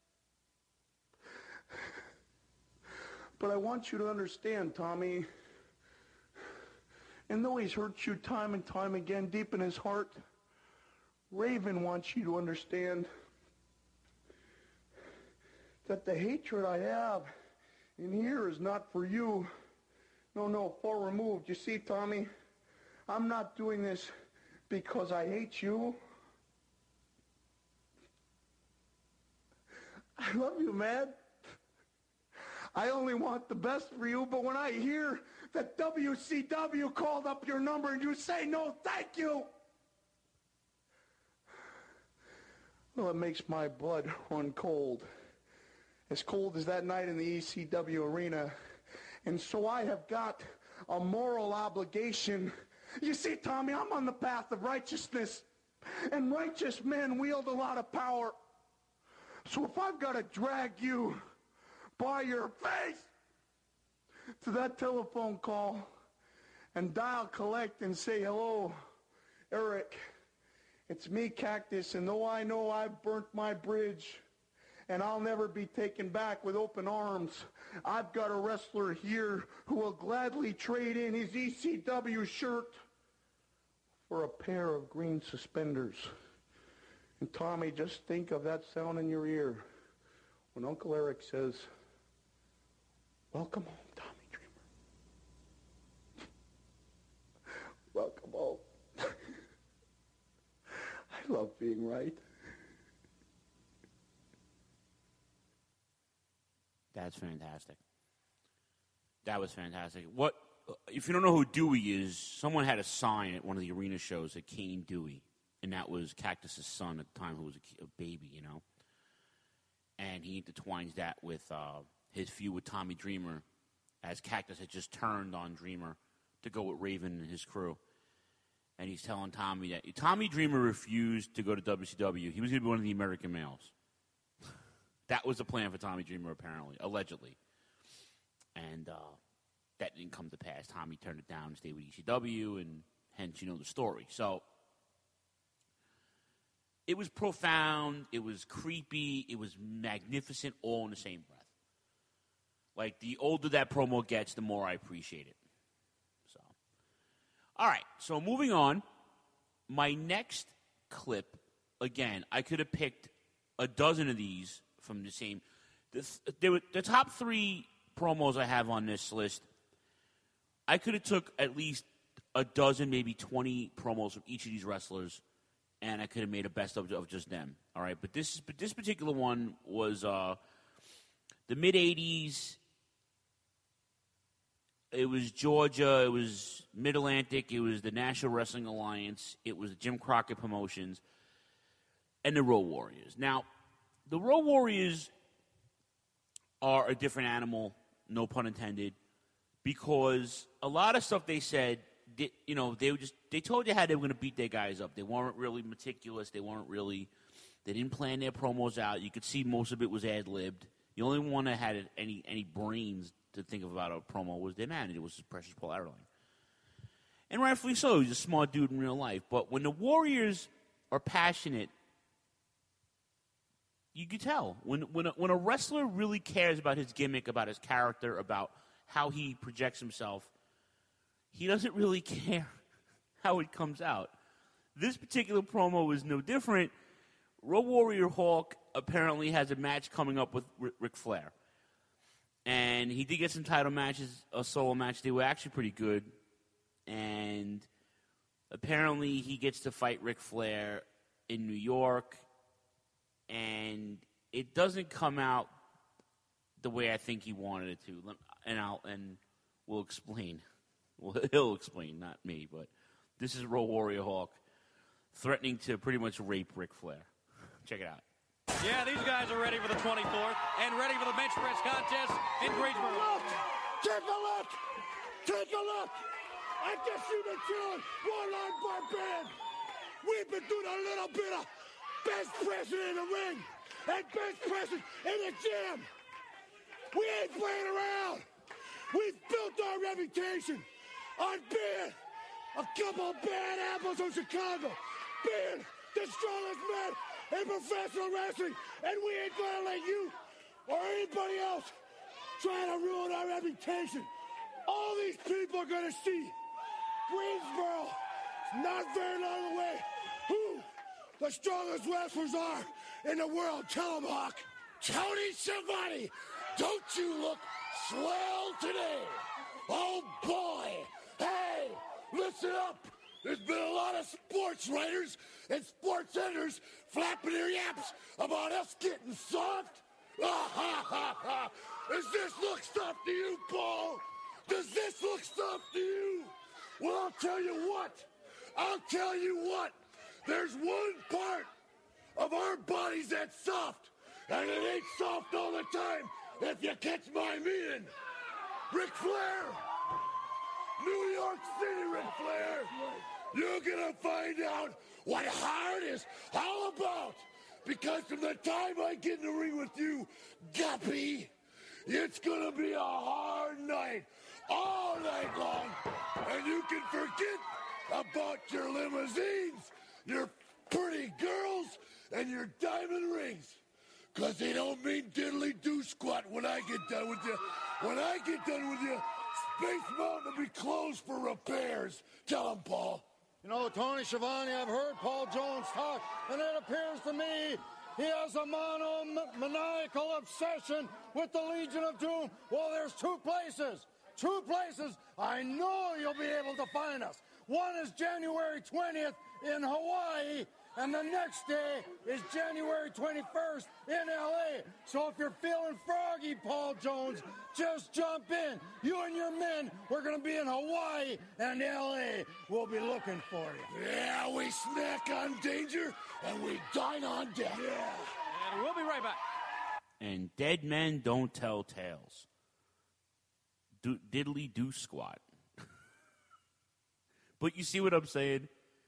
But I want you to understand, Tommy, and though he's hurt you time and time again deep in his heart, Raven wants you to understand that the hatred I have in here is not for you. No, far removed. You see, Tommy, I'm not doing this because I hate you. I love you, man. I only want the best for you, but when I hear that WCW called up your number and you say no, thank you, well, it makes my blood run cold. As cold as that night in the ECW arena. And so I have got a moral obligation. You see, Tommy, I'm on the path of righteousness. And righteous men wield a lot of power. So if I've got to drag you by your face to that telephone call and dial collect and say, hello, Eric, it's me, Cactus, and though I know I've burnt my bridge and I'll never be taken back with open arms, I've got a wrestler here who will gladly trade in his ECW shirt for a pair of green suspenders. And Tommy, just think of that sound in your ear when Uncle Eric says, welcome home, Tommy Dreamer. Welcome home. I love being right. That's fantastic. That was fantastic. What, if you don't know who Dewey is, someone had a sign at one of the arena shows that Kane Dewey, and that was Cactus's son at the time, who was a baby, you know. And he intertwines that with his feud with Tommy Dreamer, as Cactus had just turned on Dreamer to go with Raven and his crew. And he's telling Tommy that Tommy Dreamer refused to go to WCW. He was going to be one of the American males. That was the plan for Tommy Dreamer, apparently, allegedly. And that didn't come to pass. Tommy turned it down and stayed with ECW, and hence, you know the story. So it was profound. It was creepy. It was magnificent, all in the same breath. Like, the older that promo gets, the more I appreciate it. So, all right. So moving on, my next clip, again, I could have picked a dozen of these from the same. The top three promos I have on this list, I could have took at least a dozen, maybe 20 promos from each of these wrestlers, and I could have made a best of just them. All right, but this particular one was the mid-'80s It was Georgia. It was Mid-Atlantic. It was the National Wrestling Alliance. It was Jim Crockett Promotions. And the Road Warriors. Now, the Road Warriors are a different animal, no pun intended, because a lot of stuff they said, they told you how they were going to beat their guys up. They weren't really meticulous. They didn't plan their promos out. You could see most of it was ad-libbed. The only one that had any brains to think about a promo was their manager, was Precious Paul Ellering. And rightfully so. He's a smart dude in real life. But when the Warriors are passionate, you can tell. When a wrestler really cares about his gimmick, about his character, about how he projects himself, he doesn't really care how it comes out. This particular promo was no different. Road Warrior Hawk apparently has a match coming up with Ric Flair. And he did get some title matches, a solo match. They were actually pretty good. And apparently he gets to fight Ric Flair in New York. And it doesn't come out the way I think he wanted it to. And we'll explain. Well, he'll explain, not me. But this is Road Warrior Hawk threatening to pretty much rape Ric Flair. Check it out. Yeah, these guys are ready for the 24th and ready for the bench press contest in Greensboro. Take a look! Take a look! I guess you've been feeling one-armed barbarian. We've been doing a little bit of bench pressing in the ring and bench pressing in the gym. We ain't playing around. We've built our reputation on being a couple bad apples from Chicago, being the strongest men in professional wrestling, and we ain't gonna let you or anybody else try to ruin our reputation. All these people are gonna see Greensboro is not very long away. Who the strongest wrestlers are in the world? Tell them, Hawk. Tony Schiavone, don't you look swell today? Oh boy! Hey, listen up. There's been a lot of sports writers and sports editors flapping their yaps about us getting soft. Does this look soft to you, Paul? Does this look soft to you? Well, I'll tell you what. There's one part of our bodies that's soft, and it ain't soft all the time, if you catch my meaning. Ric Flair. New York City, Ric Flair. You're gonna find out what hard is all about. Because from the time I get in the ring with you, Guppy, it's gonna be a hard night, all night long. And you can forget about your limousines, your pretty girls, and your diamond rings. Because they don't mean diddly-do squat when I get done with you. When I get done with you, Space Mountain will be closed for repairs. Tell him, Paul. You know, Tony Schiavone, I've heard Paul Jones talk, and it appears to me he has a monomaniacal obsession with the Legion of Doom. Well, there's two places I know you'll be able to find us. One is January 20th in Hawaii, and the next day is January 21st in L.A. So if you're feeling froggy, Paul Jones, just jump in. You and your men, we're going to be in Hawaii and L.A. We'll be looking for you. Yeah, we snack on danger, and we dine on death. Yeah. And we'll be right back. And dead men don't tell tales. Diddly-do squat. But you see what I'm saying?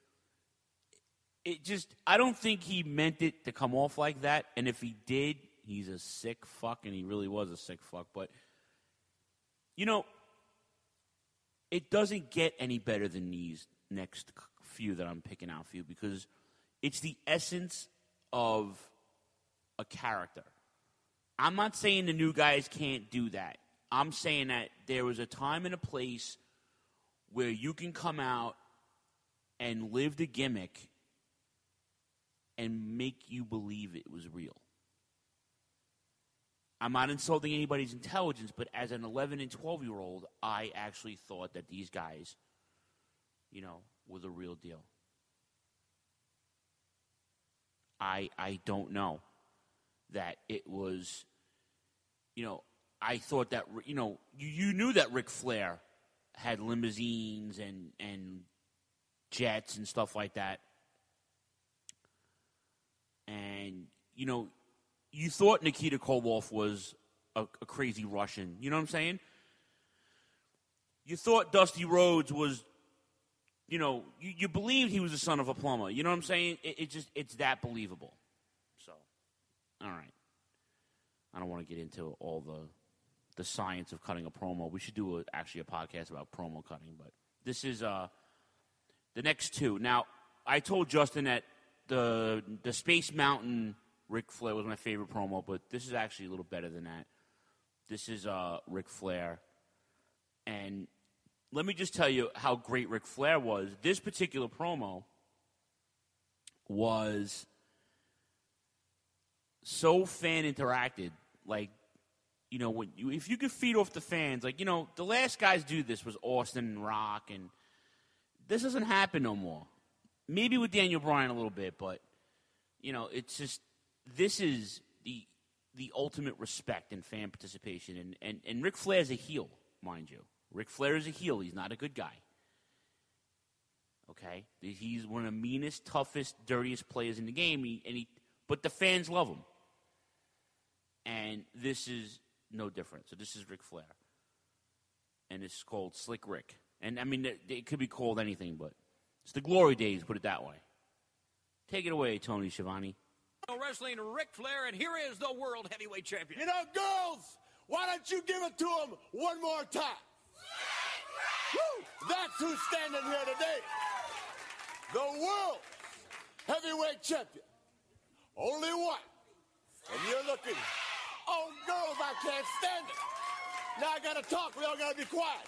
I don't think he meant it to come off like that. And if he did, he's a sick fuck, and he really was a sick fuck. But, you know, it doesn't get any better than these next few that I'm picking out for you, because it's the essence of a character. I'm not saying the new guys can't do that. I'm saying that there was a time and a place where you can come out and live the gimmick and make you believe it was real. I'm not insulting anybody's intelligence, but as an 11 and 12-year-old, I actually thought that these guys, you know, were the real deal. I don't know that it was, you know, I thought that, you know, you knew that Ric Flair had limousines and jets and stuff like that. And, you know, you thought Nikita Koloff was a crazy Russian. You know what I'm saying? You thought Dusty Rhodes was, you know, you believed he was the son of a plumber. You know what I'm saying? It's that believable. So, all right. I don't want to get into all the science of cutting a promo. We should do actually a podcast about promo cutting. But this is the next two. Now, I told Justin that the Space Mountain Ric Flair was my favorite promo, but this is actually a little better than that. This is Ric Flair. And let me just tell you how great Ric Flair was. This particular promo was so fan interacted. Like, you know, if you could feed off the fans, like, you know, the last guys do this was Austin and Rock, and this doesn't happen no more. Maybe with Daniel Bryan a little bit, but, you know, it's just, this is the ultimate respect and fan participation. And Ric Flair's a heel, mind you. Ric Flair is a heel. He's not a good guy. Okay? He's one of the meanest, toughest, dirtiest players in the game, but the fans love him. And this is no different. So this is Ric Flair. And it's called Slick Rick. And, I mean, it could be called anything, but it's the glory days, put it that way. Take it away, Tony Schiavone. Wrestling, Ric Flair, and here is the World Heavyweight Champion. You know, girls, why don't you give it to him one more time? Woo! That's who's standing here today. The World Heavyweight Champion. Only one. And you're looking, oh, girls, I can't stand it. Now I got to talk. We all got to be quiet.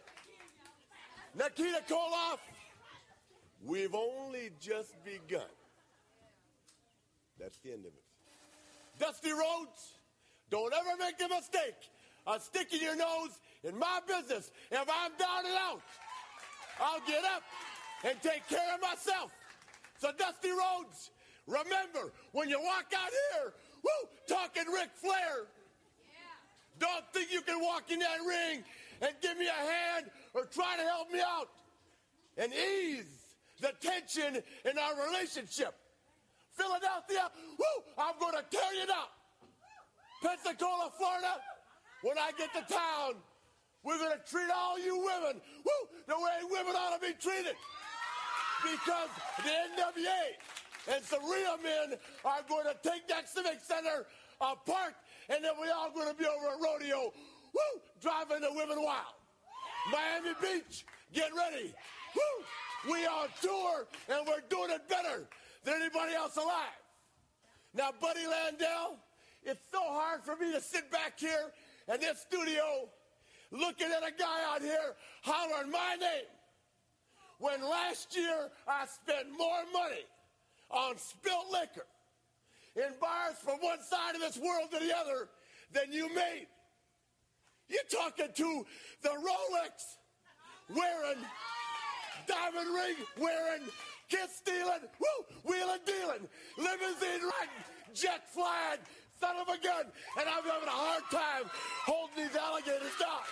Nikita Koloff, we've only just begun. That's the end of it. Dusty Rhodes, don't ever make the mistake of sticking your nose in my business. If I'm down and out, I'll get up and take care of myself. So Dusty Rhodes, remember, when you walk out here, woo, talking Ric Flair, don't think you can walk in that ring and give me a hand or try to help me out and ease the tension in our relationship. Philadelphia, woo, I'm going to tear you down. Pensacola, Florida, when I get to town, we're going to treat all you women, woo, the way women ought to be treated. Because the NWA and some real men are going to take that Civic Center apart, and then we all going to be over at Rodeo, woo, driving the women wild. Miami Beach, get ready. Woo, we on tour, and we're doing it better than anybody else alive. Now, Buddy Landel, it's so hard for me to sit back here in this studio looking at a guy out here hollering my name when last year I spent more money on spilt liquor in bars from one side of this world to the other than you made. You're talking to the Rolex wearing, diamond ring wearing, kiss stealing, woo, wheeling dealing, limousine riding, jet flying, son of a gun, and I'm having a hard time holding these alligators down.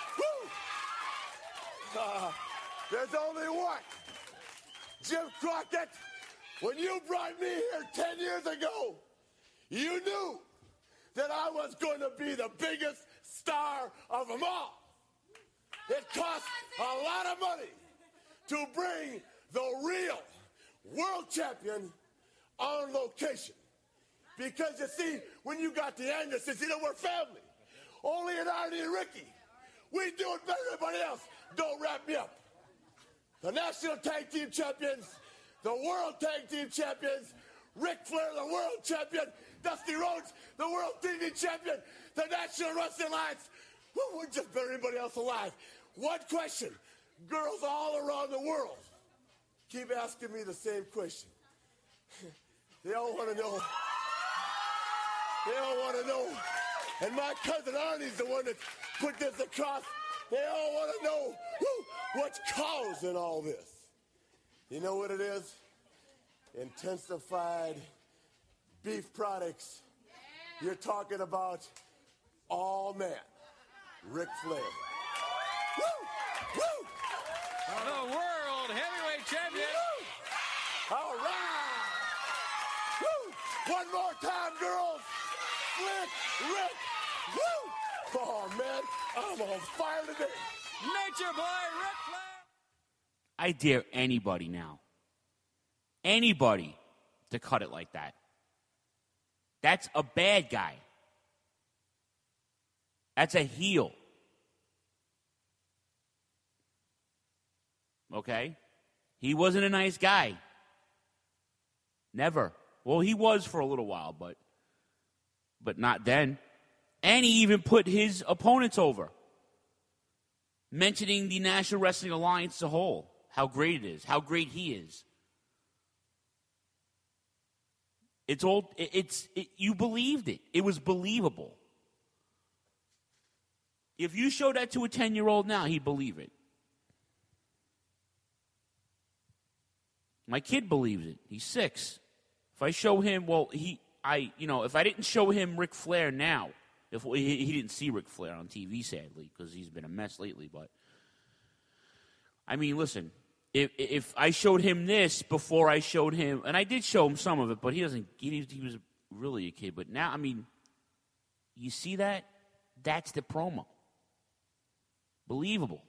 Woo! There's only one. Jim Crockett, when you brought me here 10 years ago, you knew that I was going to be the biggest star of them all. It cost a lot of money to bring the real world champion on location. Because you see, when you got the Andersons, you know, we're family. Only an Artie and Ricky. We do it better than everybody else. Don't wrap me up. The National Tag Team Champions, the World Tag Team Champions, Ric Flair, the World Champion, Dusty Rhodes, the World TV Champion, the National Wrestling Alliance. We're just better than anybody else alive. One question. Girls all around the world keep asking me the same question. They all want to know. They all want to know. And my cousin Arnie's the one that put this across. They all want to know what's causing all this. You know what it is? Intensified beef products. You're talking about all man, Ric Flair. The World Heavyweight Champion. All right. Woo! One more time, girls. Slick Rick. Woo! Oh, man, I'm on fire today. Nature Boy Ric Flair. I dare anybody now, anybody, to cut it like that. That's a bad guy. That's a heel. Okay? He wasn't a nice guy. Never. Well, he was for a little while, but not then. And he even put his opponents over, mentioning the National Wrestling Alliance as a whole, how great it is, how great he is. You believed it. It was believable. If you show that to a 10-year-old now, he'd believe it. My kid believes it. He's 6. If I show him, if I didn't show him Ric Flair now, if he didn't see Ric Flair on TV, sadly, because he's been a mess lately, but I mean, listen, if I showed him this before I showed him, and I did show him some of it, but he was really a kid. But now, I mean, you see that? That's the promo. Believable.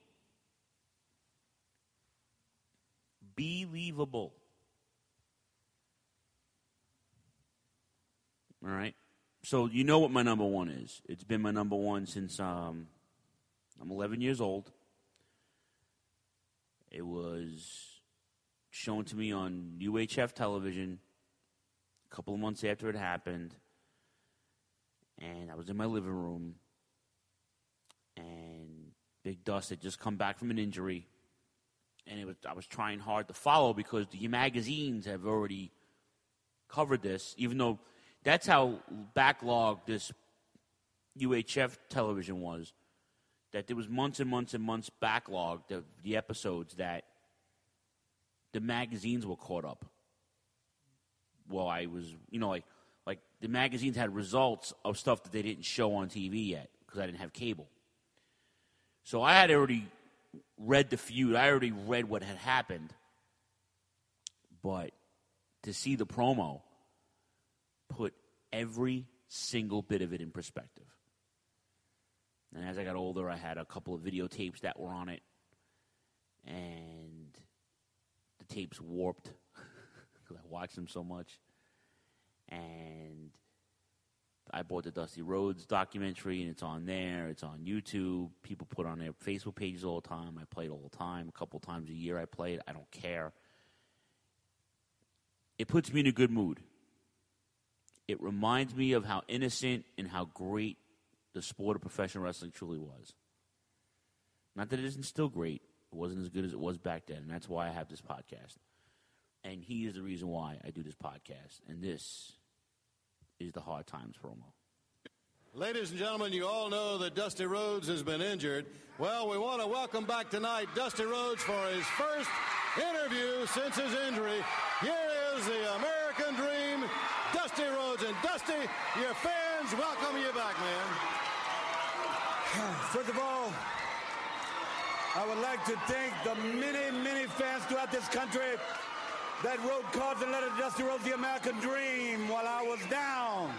Believable. All right. So you know what my number one is. It's been my number one since I'm 11 years old. It was shown to me on UHF television a couple of months after it happened. And I was in my living room. And Big Dust had just come back from an injury. And I was trying hard to follow because the magazines have already covered this, even though that's how backlogged this UHF television was, that there was months and months and months backlogged of the episodes that the magazines were caught up. Well, I was, like the magazines had results of stuff that they didn't show on TV yet because I didn't have cable. So I had already read the feud. I already read what had happened. But to see the promo put every single bit of it in perspective. And as I got older, I had a couple of videotapes that were on it. And the tapes warped because I watched them so much. And I bought the Dusty Rhodes documentary, and it's on there. It's on YouTube. People put on their Facebook pages all the time. I play it all the time. A couple times a year I play it. I don't care. It puts me in a good mood. It reminds me of how innocent and how great the sport of professional wrestling truly was. Not that it isn't still great. It wasn't as good as it was back then, and that's why I have this podcast. And he is the reason why I do this podcast. And this is the Hard Times promo. Ladies and gentlemen, you all know that Dusty Rhodes has been injured. Well, we want to welcome back tonight Dusty Rhodes for his first interview since his injury. Here is the American Dream, Dusty Rhodes. And Dusty, your fans welcome you back, man. First of all, I would like to thank the many, many fans throughout this country that wrote cards and letters to Dusty Rhodes, the American Dream, while I was down.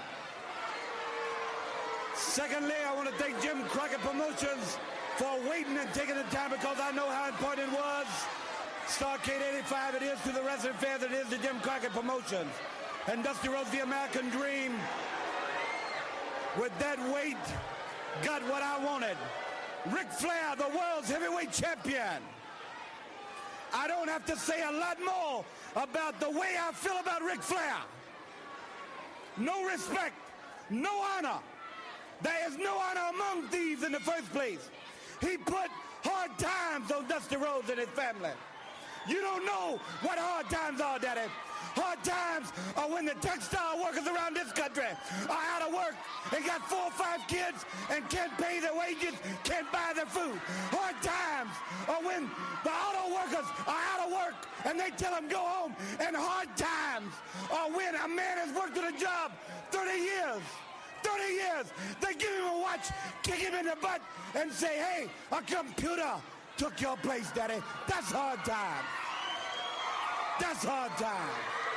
Secondly, I want to thank Jim Crockett Promotions for waiting and taking the time, because I know how important it was. Starrcade 85, it is to the wrestling fans, it is to Jim Crockett Promotions. And Dusty Rhodes, the American Dream, with that weight, got what I wanted. Ric Flair, the world's heavyweight champion. I don't have to say a lot more about the way I feel about Ric Flair. No respect, no honor. There is no honor among thieves in the first place. He put hard times on Dusty Rhodes and his family. You don't know what hard times are, Daddy. Hard times are when the textile workers around this country are out of work and got 4 or 5 kids and can't pay their wages, can't buy their food. Hard times are when the auto workers are out of work and they tell them go home. And hard times are when a man has worked at a job 30 years, 30 years. They give him a watch, kick him in the butt, and say, hey, a computer took your place, Daddy. That's hard time. That's hard time.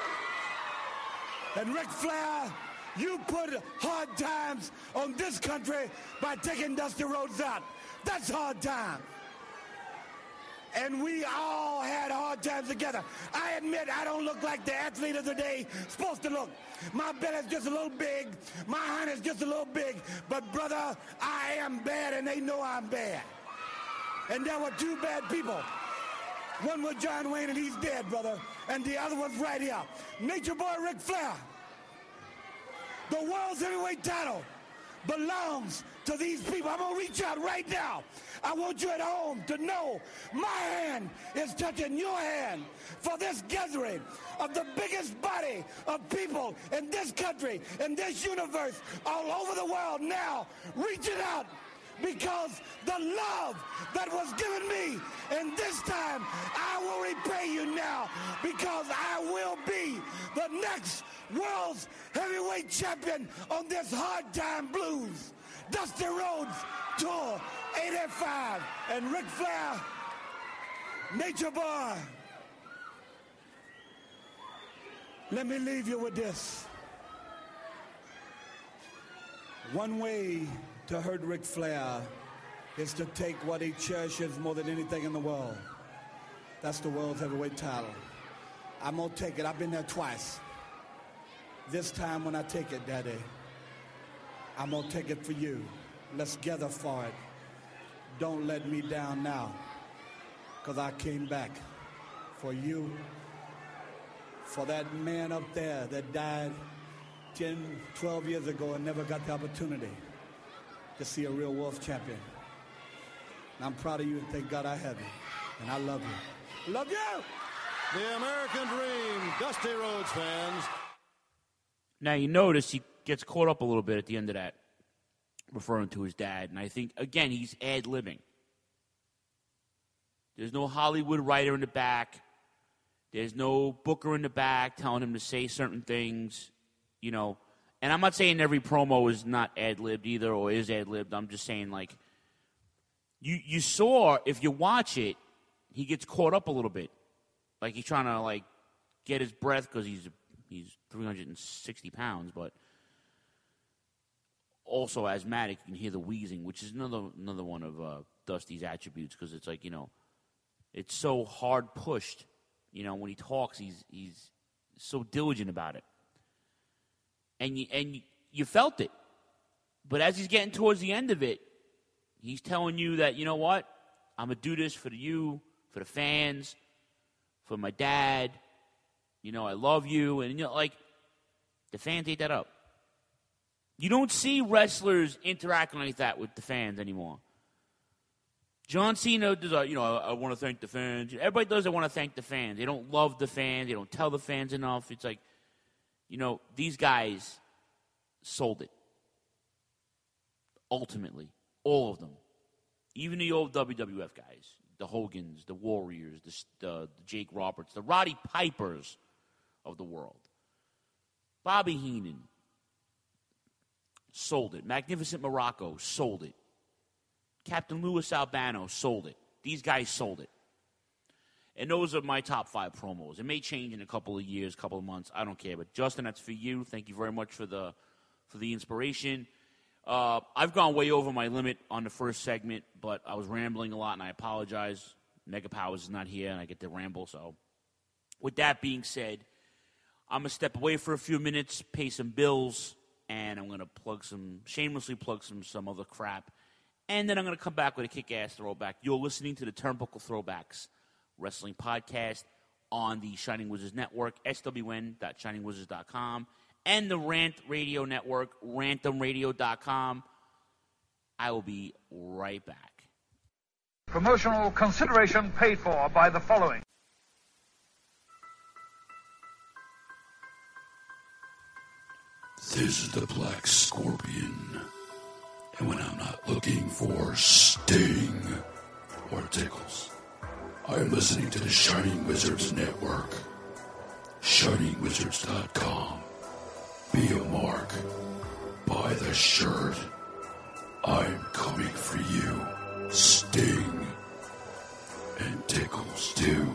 And Ric Flair, you put hard times on this country by taking Dusty Rhodes out. That's hard time. And we all had hard times together. I admit I don't look like the athlete of the day supposed to look. My belly's just a little big. My hind is just a little big. But, brother, I am bad, and they know I'm bad. And there were two bad people. One was John Wayne, and he's dead, brother. And the other one's right here. Nature Boy Ric Flair. The world's heavyweight title belongs to these people. I'm going to reach out right now. I want you at home to know my hand is touching your hand for this gathering of the biggest body of people in this country, in this universe, all over the world now. Reach it out, because the love that was given me, and this time I will repay you now, because I will be the next world's heavyweight champion on this Hard Time Blues. Dusty Rhodes Tour 85. And Ric Flair, Nature Boy, let me leave you with this. One way to hurt Ric Flair is to take what he cherishes more than anything in the world. That's the world's heavyweight title. I'm going to take it. I've been there twice. This time when I take it, Daddy, I'm going to take it for you. Let's gather for it. Don't let me down now, because I came back for you, for that man up there that died 10, 12 years ago and never got the opportunity to see a real world champion. And I'm proud of you, and thank God I have you. And I love you. Love you! The American Dream, Dusty Rhodes fans. Now, you notice he gets caught up a little bit at the end of that, referring to his dad. And I think, again, he's ad-libbing. There's no Hollywood writer in the back. There's no booker in the back telling him to say certain things, you know. And I'm not saying every promo is not ad-libbed either or is ad-libbed. I'm just saying, like, you saw, if you watch it, he gets caught up a little bit. Like, he's trying to, like, get his breath because he's 360 pounds, but also asthmatic. You can hear the wheezing, which is another one of Dusty's attributes, because it's like, you know, it's so hard pushed. You know, when he talks, he's so diligent about it. And you felt it. But as he's getting towards the end of it, he's telling you that, you know what? I'm going to do this for you, for the fans, for my dad. You know, I love you. And, you know, like, the fans ate that up. You don't see wrestlers interacting like that with the fans anymore. John Cena does, I want to thank the fans. Everybody does. They want to thank the fans. They don't love the fans. They don't tell the fans enough. It's like, you know, these guys sold it. Ultimately, all of them. Even the old WWF guys, the Hogans, the Warriors, the Jake Roberts, the Roddy Pipers of the world. Bobby Heenan sold it. Magnificent Morocco sold it. Captain Louis Albano sold it. These guys sold it. And those are my top 5 promos. It may change in a couple of years, couple of months. I don't care. But, Justin, that's for you. Thank you very much for the inspiration. I've gone way over my limit on the first segment, but I was rambling a lot, and I apologize. Mega Powers is not here, and I get to ramble. So, with that being said, I'm going to step away for a few minutes, pay some bills, and I'm going to shamelessly plug some other crap. And then I'm going to come back with a kick-ass throwback. You're listening to the Turnbuckle Throwbacks Wrestling Podcast on the Shining Wizards Network, swn.shiningwizards.com, and the Rant Radio Network, rantomradio.com. I will be right back. Promotional consideration paid for by the following. This is the Black Scorpion. And when I'm not looking for sting or tickles, I'm listening to the Shining Wizards Network. ShiningWizards.com. Be a mark. buy the shirt, I'm coming for you. Sting. And Tickles, too.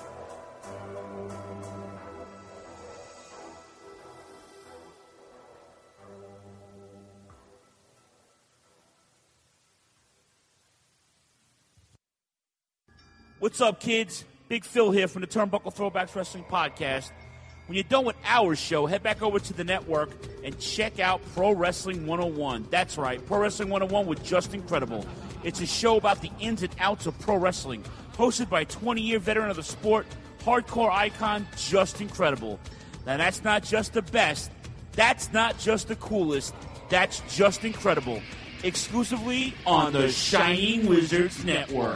What's up, kids? Big Phil here from the Turnbuckle Throwbacks Wrestling Podcast. When you're done with our show, head back over to the network and check out Pro Wrestling 101. That's right, Pro Wrestling 101 with Just Incredible. It's a show about the ins and outs of pro wrestling, hosted by a 20-year veteran of the sport, hardcore icon, Just Incredible. Now, that's not just the best. That's not just the coolest. That's Just Incredible. Exclusively on the Shining Wizards Network.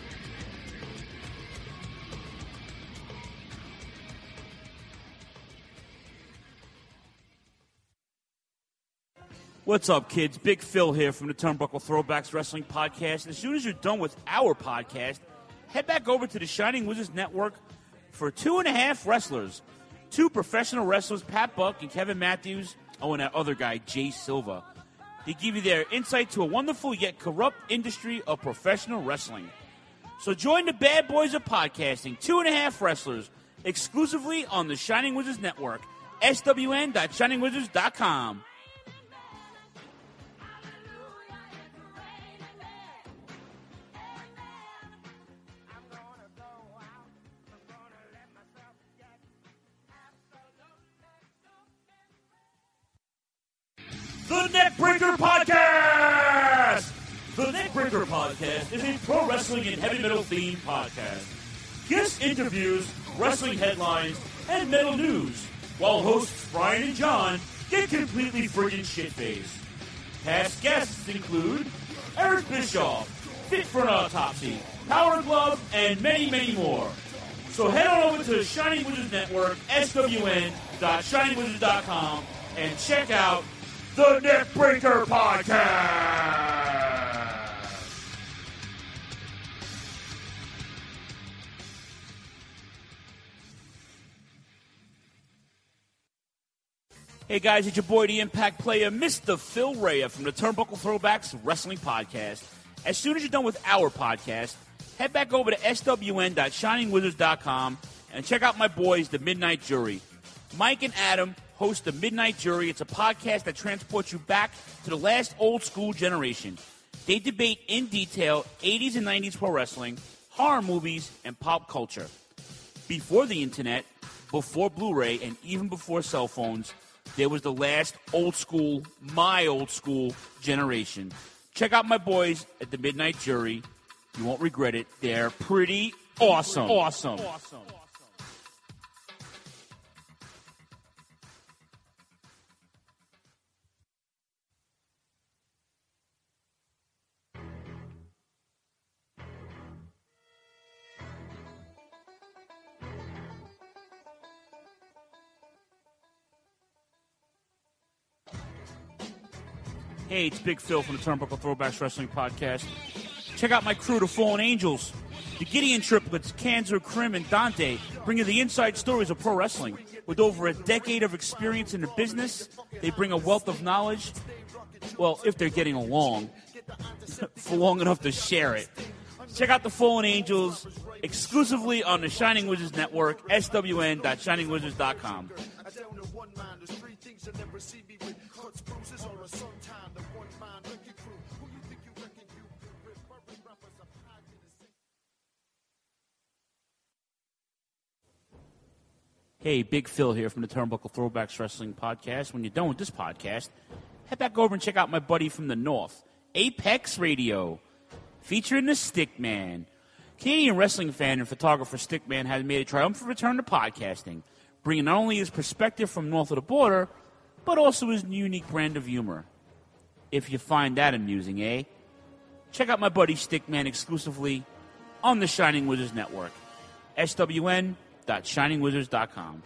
What's up, kids? Big Phil here from the Turnbuckle Throwbacks Wrestling Podcast. As soon as you're done with our podcast, head back over to the Shining Wizards Network for 2.5 wrestlers. 2 professional wrestlers, Pat Buck and Kevin Matthews. Oh, and that other guy, Jay Silva. They give you their insight to a wonderful yet corrupt industry of professional wrestling. So join the bad boys of podcasting, 2.5 wrestlers, exclusively on the Shining Wizards Network, swn.shiningwizards.com. The Neckbreaker Podcast! The Neckbreaker Podcast is a pro wrestling and heavy metal themed podcast. Guest interviews, wrestling headlines, and metal news, while hosts Brian and John get completely friggin' shit-faced. Past guests include Eric Bischoff, Fit for an Autopsy, Power Glove, and many, many more. So head on over to the Shining Wizards Network, swn.shiningwizards.com, and check out the Neckbreaker Podcast! Hey guys, it's your boy, the Impact Player, Mr. Phil Rea from the Turnbuckle Throwbacks Wrestling Podcast. As soon as you're done with our podcast, head back over to swn.shiningwizards.com and check out my boys, the Midnight Jury. Mike and Adam host the Midnight Jury. It's a podcast that transports you back to the last old school generation. They debate in detail 80s and 90s pro wrestling, horror movies, and pop culture. Before the internet, before Blu-ray, and even before cell phones, there was the last old school, my old school generation. Check out my boys at the Midnight Jury. You won't regret it. They're pretty awesome. Awesome. Hey, it's Big Phil from the Turnbuckle Throwbacks Wrestling Podcast. Check out my crew, the Fallen Angels. The Gideon triplets, Kanzer, Krim, and Dante, bring you the inside stories of pro wrestling. With over a decade of experience in the business, they bring a wealth of knowledge. Well, if they're getting along, for long enough to share it. Check out the Fallen Angels exclusively on the Shining Wizards Network, swn.shiningwizards.com. Hey, Big Phil here from the Turnbuckle Throwbacks Wrestling Podcast. When you're done with this podcast, head back over and check out my buddy from the North, Apex Radio, featuring the Stickman. Canadian wrestling fan and photographer Stickman has made a triumphant return to podcasting, bringing not only his perspective from north of the border, but also his unique brand of humor. If you find that amusing, eh? Check out my buddy Stickman exclusively on the Shining Wizards Network, swn.shiningwizards.com.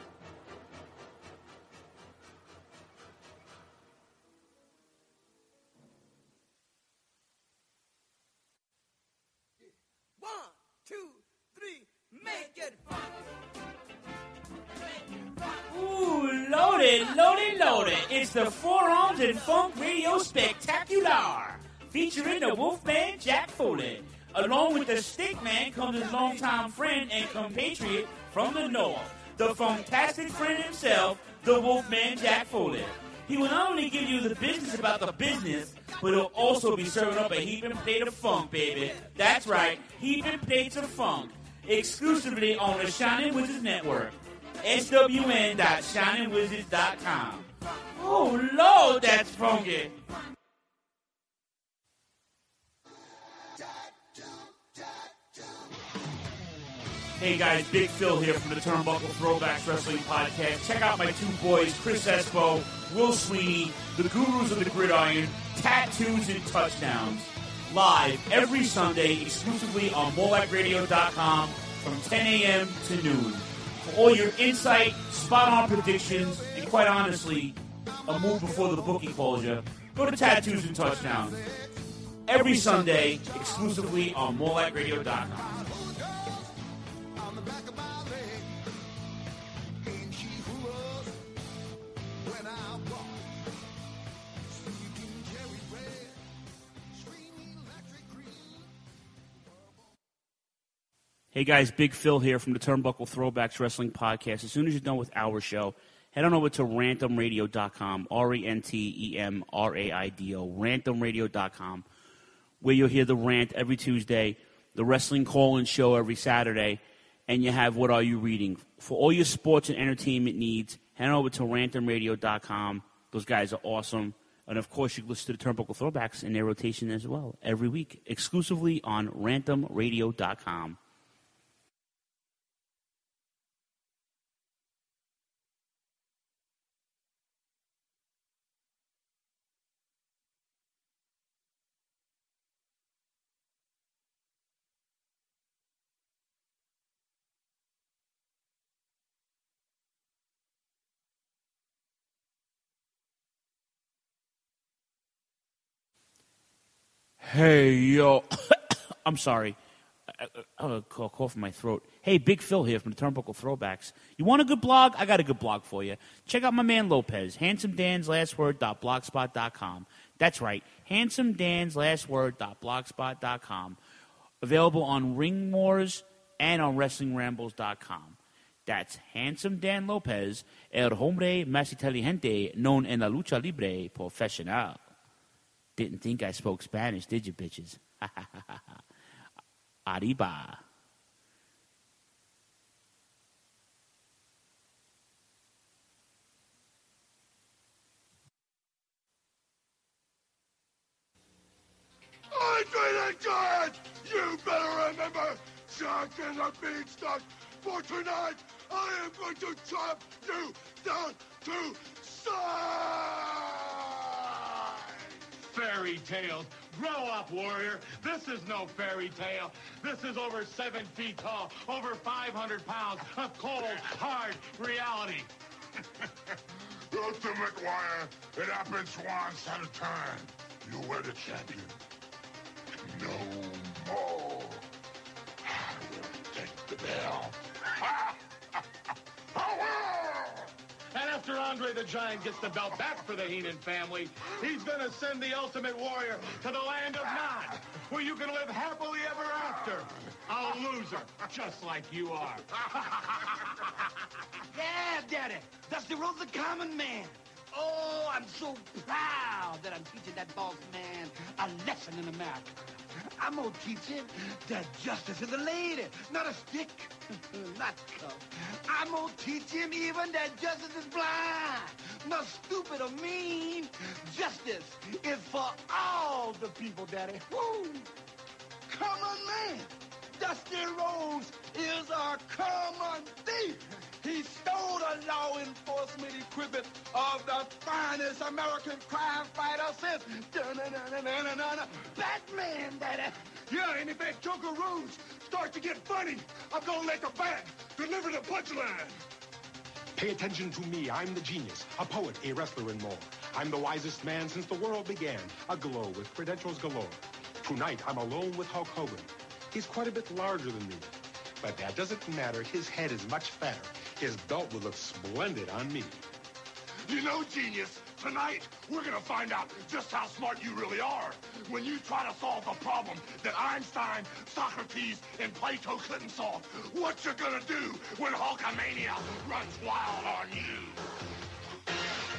Ooh, loaded! Loaded. It's the Forearms and Funk Radio Spectacular, featuring the Wolfman Jack Foley. Along with the Stickman comes his longtime friend and compatriot from the North, the fantastic friend himself, the Wolfman Jack Foley. He will not only give you the business about the business, but he'll also be serving up a heaping plate of funk, baby. That's right, heaping plates of funk. Exclusively on the Shining Wizards Network. SWN.ShiningWizards.com. Oh, Lord, that's funky. Hey guys, Big Phil here from the Turnbuckle Throwbacks Wrestling Podcast. Check out my two boys, Chris Espo, Will Sweeney, the gurus of the gridiron, tattoos and touchdowns. Live every Sunday exclusively on MoreLikeRadio.com from 10 a.m. to noon. For all your insight, spot-on predictions, and quite honestly, a move before the bookie calls you, go to Tattoos and Touchdowns. Every Sunday exclusively on MoreLikeRadio.com. Hey guys, Big Phil here from the Turnbuckle Throwbacks Wrestling Podcast. As soon as you're done with our show, head on over to rantomradio.com, RANTEMRAIDO, rantomradio.com, where you'll hear the rant every Tuesday, the wrestling call-in show every Saturday, and you have What Are You Reading? For all your sports and entertainment needs, head on over to rantomradio.com. Those guys are awesome. And, of course, you can listen to the Turnbuckle Throwbacks in their rotation as well every week, exclusively on rantomradio.com. Hey, yo. I'm sorry. I cough in my throat. Hey, Big Phil here from the Turnbuckle Throwbacks. You want a good blog? I got a good blog for you. Check out my man Lopez, handsomedanslastword.blogspot.com. That's right, handsomedanslastword.blogspot.com. Available on Ring Wars and on WrestlingRambles.com. That's Handsome Dan Lopez, el hombre más inteligente known en la lucha libre profesional. Didn't think I spoke Spanish, did you, bitches? Arriba. Andre the Giant! You better remember, Jack and the Beanstalk. For tonight, I am going to chop you down to size! Fairy tales. Grow up, warrior. This is no fairy tale. This is over 7 feet tall, over 500 pounds of cold, hard reality. Ultimate Warrior, it happens once at a time. You were the champion. No more. I will take the bell. And after Andre the Giant gets the belt back for the Heenan family, he's going to send the Ultimate Warrior to the land of Nod, where you can live happily ever after. A loser, just like you are. Yeah, Daddy. Dusty Rhodes, the common man. Oh, I'm so proud that I'm teaching that boss man a lesson in America. I'm going to teach him that justice is a lady, not a stick, not cuff. I'm going to teach him even that justice is blind, not stupid or mean. Justice is for all the people, Daddy. Woo! Common man. Dusty Rhodes is a common thief. He stole the law enforcement equipment of the finest American crime fighter since Batman, Daddy. Yeah, and if that Joker Rhodes starts to get funny, I'm gonna let the bat deliver the punchline. Pay attention to me. I'm the genius, a poet, a wrestler, and more. I'm the wisest man since the world began, aglow with credentials galore. Tonight, I'm alone with Hulk Hogan. He's quite a bit larger than me. But that doesn't matter. His head is much fatter. His belt will look splendid on me. You know, genius, tonight we're gonna find out just how smart you really are when you try to solve a problem that Einstein, Socrates, and Plato couldn't solve. What you gonna do when Hulkamania runs wild on you?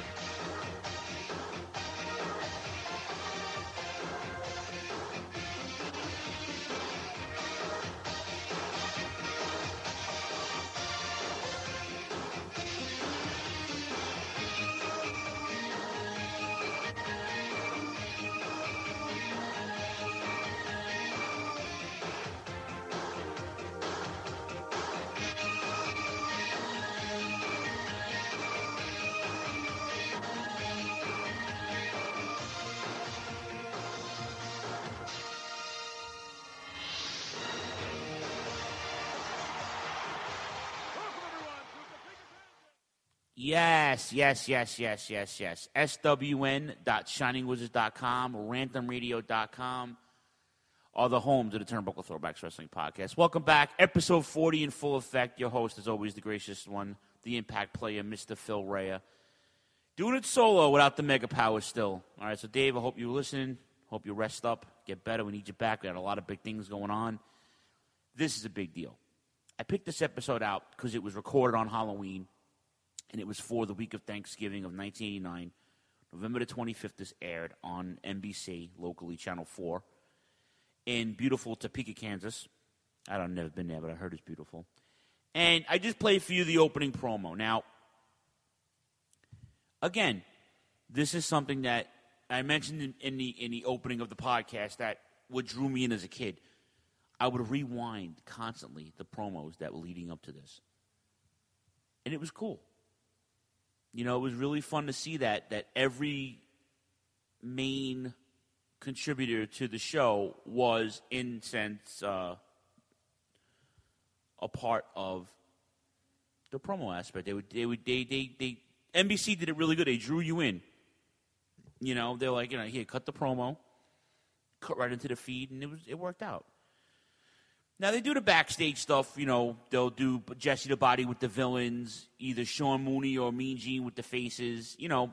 Yes. SWN.shiningwizards.com, randomradio.com are the homes of the Turnbuckle Throwbacks Wrestling Podcast. Welcome back. Episode 40 in full effect. Your host, as always, the gracious one, the Impact player, Mr. Phil Rea. Doing it solo without the mega power still. All right, so Dave, I hope you're listening. Hope you rest up, get better. We need you back. We had a lot of big things going on. This is a big deal. I picked this episode out because it was recorded on Halloween, and it was for the week of Thanksgiving of 1989. November the 25th, this aired on NBC, locally, Channel 4, in beautiful Topeka, Kansas. I've never been there, but I heard it's beautiful. And I just played for you the opening promo. Now, again, this is something that I mentioned in the opening of the podcast that what drew me in as a kid. I would rewind constantly the promos that were leading up to this. And it was cool. You know, it was really fun to see that every main contributor to the show was, in sense, a part of the promo aspect. NBC did it really good. They drew you in. You know, they're like, here, cut the promo, cut right into the feed, and it worked out. Now, they do the backstage stuff, you know. They'll do Jesse the Body with the villains, either Sean Mooney or Mean Gene with the faces, you know.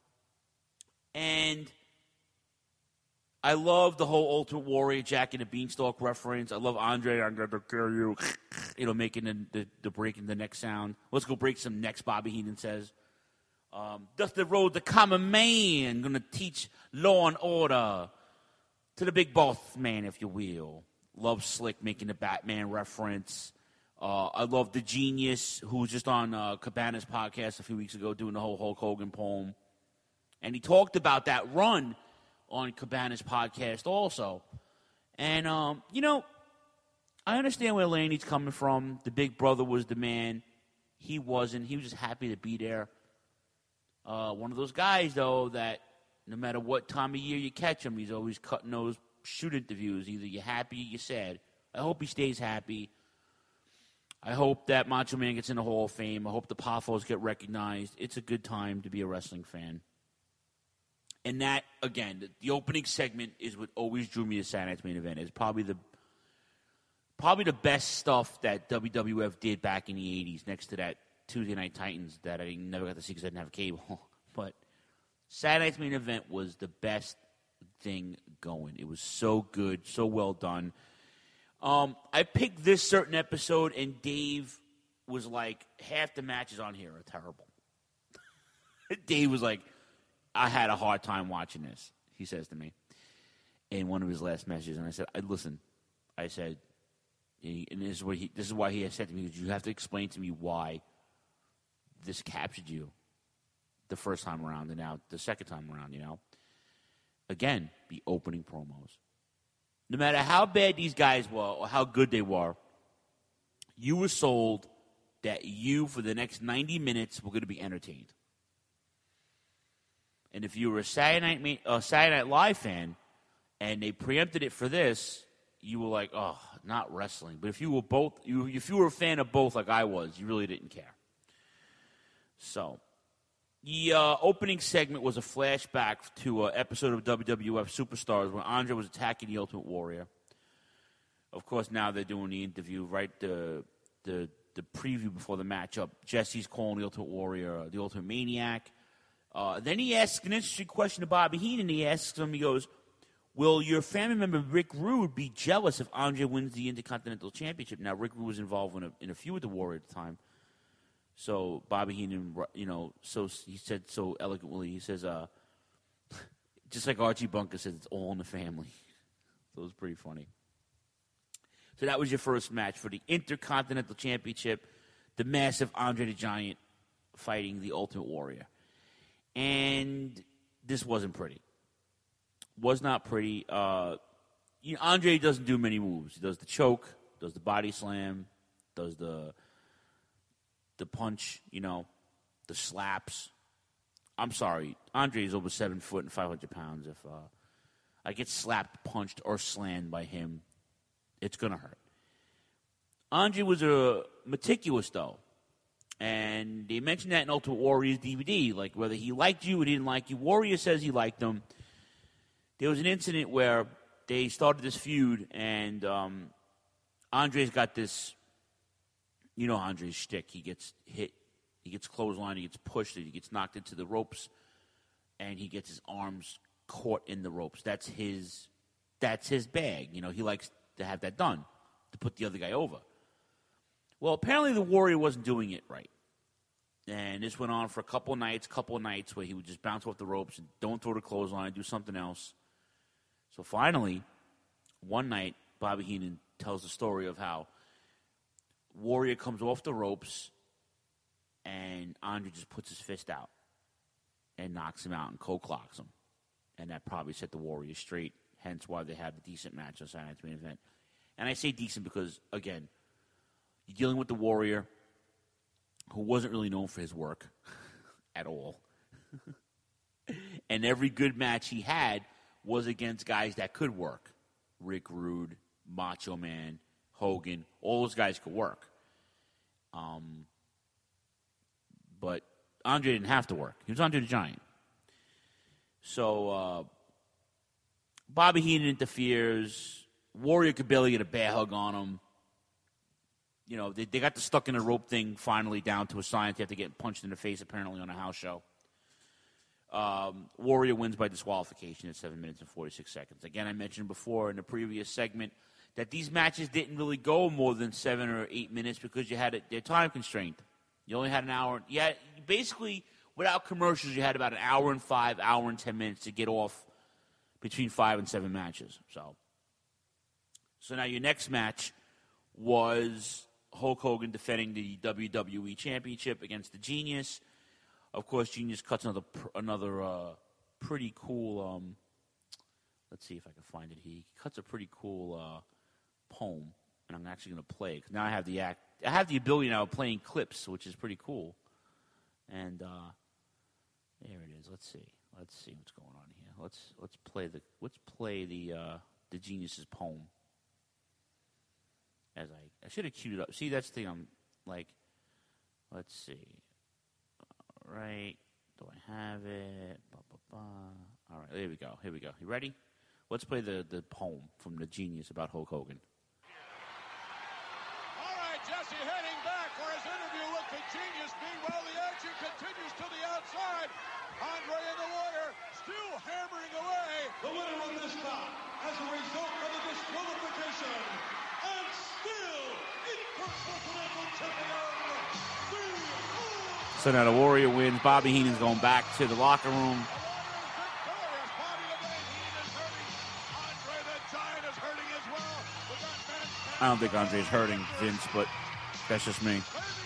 And I love the whole Ultimate Warrior Jack and the Beanstalk reference. I love Andre, I'm going to kill you, making the breaking the neck sound. Let's go break some necks, Bobby Heenan says. Dusty Rhodes, the common man, going to teach law and order to the big boss man, if you will. Love Slick making the Batman reference. I love the Genius, who was just on Cabana's podcast a few weeks ago doing the whole Hulk Hogan poem. And he talked about that run on Cabana's podcast also. And, you know, I understand where Laney's coming from. The big brother was the man. He wasn't. He was just happy to be there. One of those guys, though, that no matter what time of year you catch him, he's always cutting those shoot interviews. Either you're happy or you're sad. I hope he stays happy. I hope that Macho Man gets in the Hall of Fame. I hope the Poffos get recognized. It's a good time to be a wrestling fan. And that, again, the opening segment is what always drew me to Saturday Night's Main Event. It's probably the best stuff that WWF did back in the 80s, next to that Tuesday Night Titans that I never got to see because I didn't have cable. But Saturday Night's Main Event was the best thing going. It was so good, so well done. I picked this certain episode, and Dave was like, half the matches on here are terrible. Dave was like, I had a hard time watching this, he says to me in one of his last messages. And I said, listen, I said, and this is why he has said to me, you have to explain to me why this captured you the first time around and now the second time around, you know. Again, the opening promos. No matter how bad these guys were or how good they were, you were sold that you, for the next 90 minutes, were going to be entertained. And if you were a Saturday Night Live fan and they preempted it for this, you were like, oh, not wrestling. But if you were a fan of both like I was, you really didn't care. So the opening segment was a flashback to an episode of WWF Superstars when Andre was attacking the Ultimate Warrior. Of course, now they're doing the interview, right? The preview before the matchup. Jesse's calling the Ultimate Warrior the Ultimate Maniac. Then he asks an interesting question to Bobby Heenan. He asks him, he goes, will your family member Rick Rude be jealous if Andre wins the Intercontinental Championship? Now, Rick Rude was involved in a feud with the Warrior at the time. So Bobby Heenan, so he said so eloquently, he says, just like Archie Bunker says, it's all in the family. So it was pretty funny. So that was your first match for the Intercontinental Championship, the massive Andre the Giant fighting the Ultimate Warrior. And this wasn't pretty. Was not pretty. Andre doesn't do many moves. He does the choke, does the body slam, does the punch, the slaps. I'm sorry. Andre is over 7 foot and 500 pounds. If I get slapped, punched, or slammed by him, it's going to hurt. Andre was meticulous, though. And they mentioned that in Ultimate Warrior's DVD, like whether he liked you or didn't like you. Warrior says he liked him. There was an incident where they started this feud, and Andre's got this, Andre's shtick. He gets hit, he gets clotheslined, he gets pushed, he gets knocked into the ropes, and he gets his arms caught in the ropes. That's his bag. He likes to have that done, to put the other guy over. Well, apparently the Warrior wasn't doing it right. And this went on for a couple of nights where he would just bounce off the ropes and don't throw the clothesline, do something else. So finally, one night, Bobby Heenan tells the story of how Warrior comes off the ropes and Andre just puts his fist out and knocks him out and clocks him. And that probably set the Warrior straight, hence why they had a decent match on Saturday Night's Main Event. And I say decent because, again, you're dealing with the Warrior, who wasn't really known for his work at all. And every good match he had was against guys that could work. Rick Rude, Macho Man, Hogan, all those guys could work. But Andre didn't have to work. He was Andre the Giant. So Bobby Heenan interferes. Warrior could barely get a bear hug on him. They got the stuck in a rope thing finally down to a science. They have to get punched in the face, apparently, on a house show. Warrior wins by disqualification at 7 minutes and 46 seconds. Again, I mentioned before in the previous segment that these matches didn't really go more than 7 or 8 minutes because they're time constrained. You only had an hour. Basically, without commercials, you had about an hour and 5, hour and 10 minutes to get off between 5 and 7 matches. So now your next match was Hulk Hogan defending the WWE Championship against the Genius. Of course, Genius cuts another pretty cool. Let's see if I can find it. He cuts a pretty cool poem, and I'm actually going to play it. Now I have the ability now of playing clips, which is pretty cool. And there it is. Let's see what's going on here. Let's play the Genius's poem. As I should have queued it up. See, that's the thing. I'm like, let's see. All right, do I have it? All right, here we go. You ready? Let's play the poem from the Genius about Hulk Hogan. All right, Jesse heading back for his interview with the Genius. Meanwhile, the action continues to the outside. Andre and the Warrior still hammering away. The winner of this bout, as a result of the disqualification, and still Intercontinental Champion, So now the Warrior wins. Bobby Heenan's going back to the locker room. I don't think Andre's hurting Vince, but that's just me.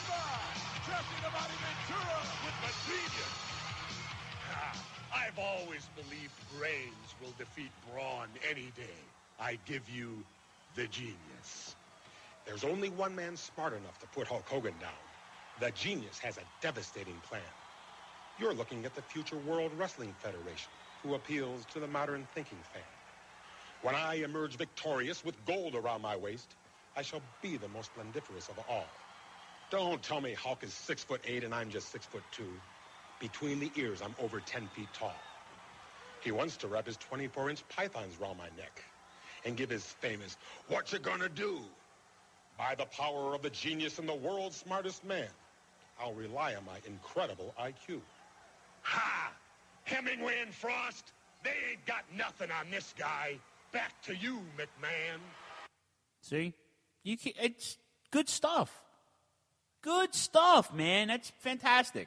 I've always believed brains will defeat brawn any day. I give you the Genius. There's only one man smart enough to put Hulk Hogan down. The Genius has a devastating plan. You're looking at the future World Wrestling Federation, who appeals to the modern thinking fan. When I emerge victorious with gold around my waist, I shall be the most splendiferous of all. Don't tell me Hulk is 6'8" and I'm just 6'2". Between the ears, I'm over 10 feet tall. He wants to wrap his 24-inch pythons around my neck and give his famous, "What you gonna do?" By the power of the Genius and the world's smartest man, I'll rely on my incredible IQ. Ha! Hemingway and Frost, they ain't got nothing on this guy. Back to you, McMahon. See? It's good stuff. Good stuff, man. That's fantastic.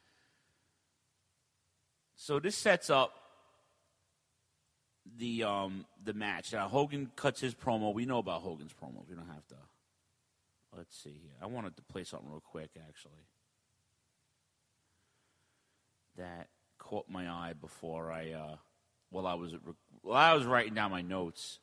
So this sets up the match. Now, Hogan cuts his promo. We know about Hogan's promos. We don't have to. Let's see here. I wanted to play something real quick, actually, that caught my eye before while I was writing down my notes.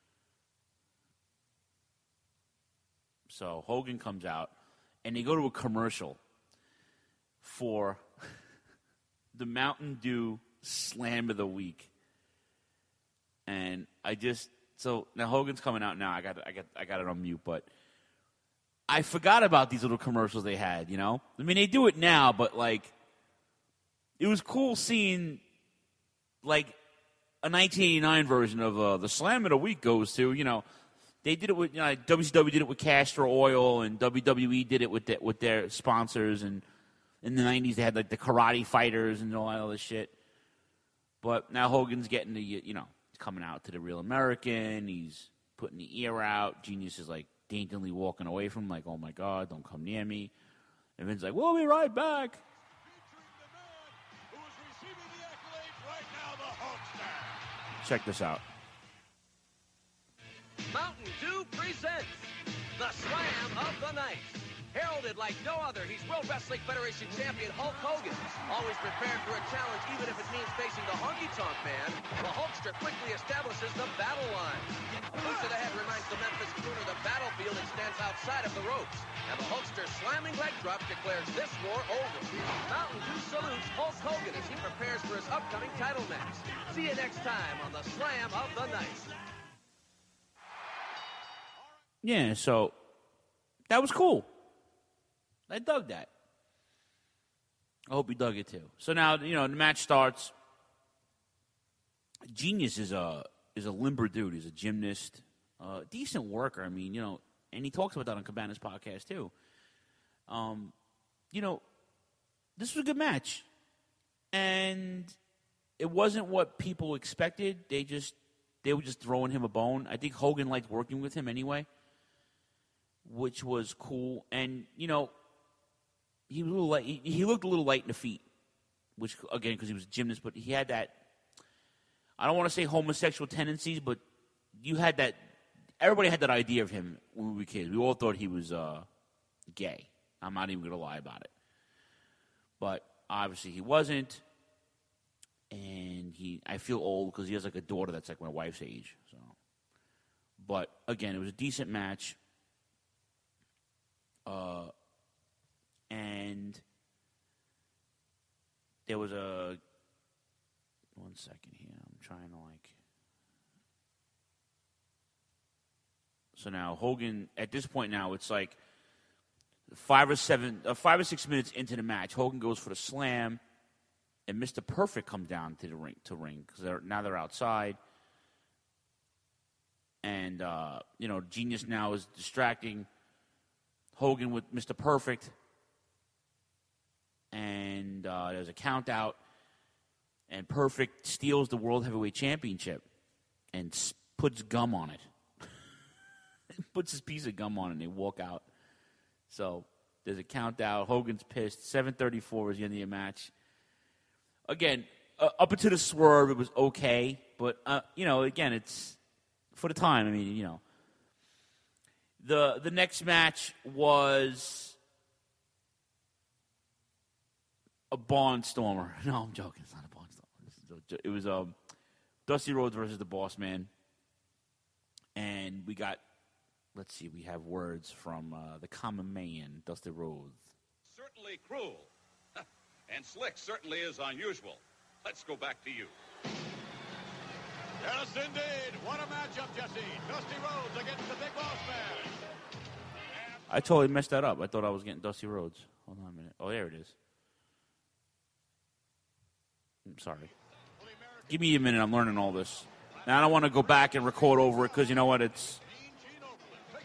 So Hogan comes out, and they go to a commercial for the Mountain Dew Slam of the Week. And so now Hogan's coming out now. I got it on mute, but I forgot about these little commercials they had, you know? I mean, they do it now, but like it was cool seeing like a 1989 version of the Slam of the Week goes to, you know, they did it with, WCW did it with Castor Oil, and WWE did it with their sponsors, and in the 90s they had like the Karate Fighters and all that other shit. But now Hogan's getting he's coming out to the Real American, he's putting the ear out, Genius is like daintily walking away from him, like, oh my God, don't come near me. And Vince's like, we'll be right back. Check this out. Mountain Dew presents the Slam of the Night. Heralded like no other, he's World Wrestling Federation champion Hulk Hogan. Always prepared for a challenge, even if it means facing the honky-tonk man. The Hulkster quickly establishes the battle line. A move to the head reminds the Memphis crooner the battlefield extends outside of the ropes. And the Hulkster slamming leg drop declares this war over. Mountain Dew salutes Hulk Hogan as he prepares for his upcoming title match. See you next time on the Slam of the Night. Yeah, so that was cool. I dug that. I hope you dug it too. So now, the match starts. Genius is a limber dude. He's a gymnast, decent worker. I mean, and he talks about that on Cabana's podcast too. This was a good match, and it wasn't what people expected. They were just throwing him a bone. I think Hogan liked working with him anyway, which was cool. And he was a little light. He looked a little light in the feet, which again because he was a gymnast, but he had that. I don't want to say homosexual tendencies, but you had that. Everybody had that idea of him when we were kids. We all thought he was gay. I'm not even going to lie about it. But obviously he wasn't. And I feel old because he has like a daughter that's like my wife's age. So, but again, it was a decent match. And there was a... One second here. I'm trying to So now Hogan, at this point now, it's like 5 or 6 minutes into the match. Hogan goes for the slam, and Mr. Perfect comes down to the ring because now they're outside. And Genius now is distracting Hogan with Mr. Perfect, and there's a count out, and Perfect steals the World Heavyweight Championship and puts gum on it. Puts his piece of gum on it, and they walk out. So there's a count out. Hogan's pissed. 7:34 is the end of the match. Again, up until the swerve, it was okay, but again, it's for the time. I mean, the next match was a Barnstormer. No, I'm joking. It's not a Barnstormer. It was Dusty Rhodes versus the Boss Man, and we got. Let's see. We have words from the common man, Dusty Rhodes. Certainly cruel, and Slick certainly is unusual. Let's go back to you. Yes, indeed. What a matchup, Jesse. Dusty Rhodes against the Big Boss Man. I totally messed that up. I thought I was getting Dusty Rhodes. Hold on a minute. Oh, there it is. I'm sorry. Give me a minute. I'm learning all this. Now, I don't want to go back and record over it because you know what?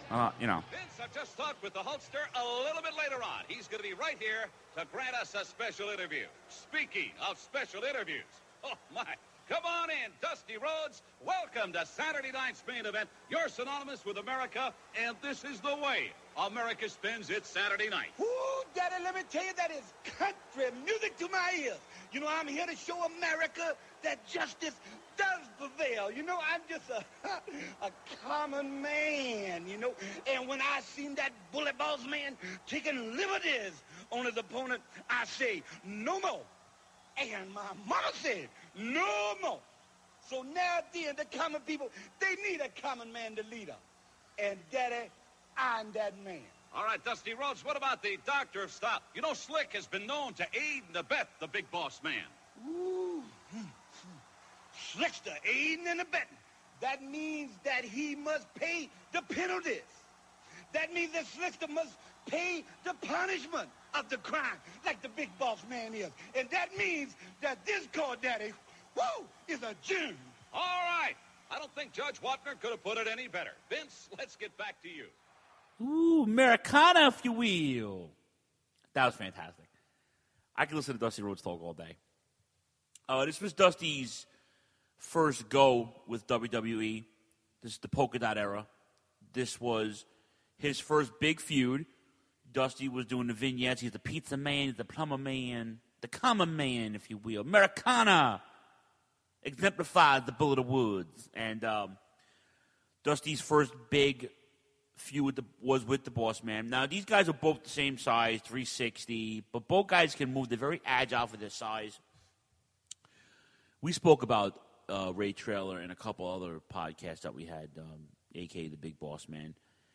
Vince, I've just talked with the Hulkster a little bit later on. He's going to be right here to grant us a special interview. Speaking of special interviews, oh, my. Come on in, Dusty Rhodes. Welcome to Saturday night's main event. You're synonymous with America, and this is the way America spends its Saturday night. Ooh, Daddy, let me tell you, that is country music to my ears. You know, I'm here to show America that justice does prevail. You know, I'm just a common man, you know. And when I seen that bully boss man taking liberties on his opponent, I say, no more. And my mama said, no more. So now then, the common people, they need a common man to lead them. And, Daddy, I'm that man. All right, Dusty Rhodes, what about the doctor of style? You know, Slick has been known to aid and abet the big boss man. Ooh. Slick's the aiding and abetting. That means that he must pay the penalties. That means that Slickster must pay the punishment of the crime, like the big boss man is. And that means that this court, Daddy, is a gem. All right. I don't think Judge Watner could have put it any better. Vince, let's get back to you. Ooh, Americana, if you will. That was fantastic. I could listen to Dusty Rhodes talk all day. This was Dusty's first go with WWE. This is the polka dot era. This was his first big feud. Dusty was doing the vignettes. He's the pizza man, he's the plumber man, the common man, if you will. Americana exemplifies the Bullet of Woods. And Dusty's first big feud was with the Boss Man. Now, these guys are both the same size, 360, but both guys can move. They're very agile for their size. We spoke about Ray Traylor and a couple other podcasts that we had, a.k.a. the Big Boss Man.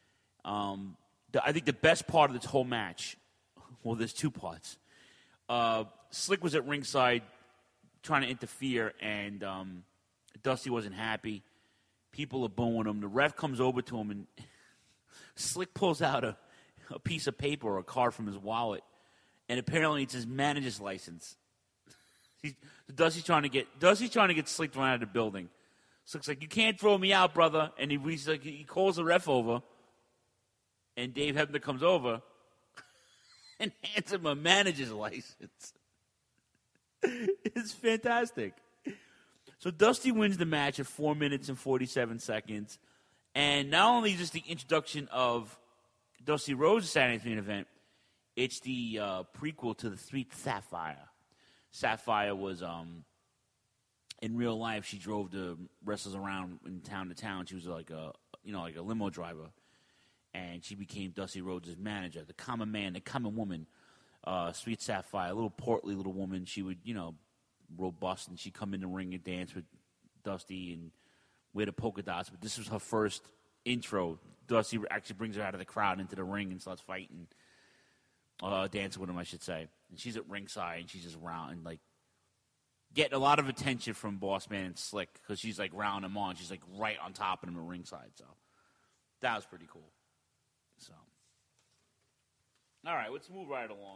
I think the best part of this whole match, well, there's two parts. Slick was at ringside trying to interfere, and Dusty wasn't happy. People are booing him. The ref comes over to him, and Slick pulls out a piece of paper or a card from his wallet, and apparently it's his manager's license. Dusty's trying to get Slick thrown out of the building. Slick's like, "You can't throw me out, brother." And he calls the ref over, and Dave Hebner comes over and hands him a manager's license. It's fantastic. So Dusty wins the match at 4 minutes and 47 seconds. And not only is this the introduction of Dusty Rhodes' Saturday's main event, it's the prequel to the Sweet Sapphire. Sapphire was, in real life, she drove the wrestlers around in town to town. She was like a limo driver. And she became Dusty Rhodes' manager, the common man, the common woman, Sweet Sapphire, a little portly little woman. She would, robust, and she'd come in the ring and dance with Dusty and wear the polka dots. But this was her first intro. Dusty actually brings her out of the crowd into the ring and starts fighting, dancing with him, I should say. And she's at ringside, and she's just around and, getting a lot of attention from Boss Man and Slick because she's, rounding him on. She's, right on top of him at ringside. So that was pretty cool. So, all right, let's move right along.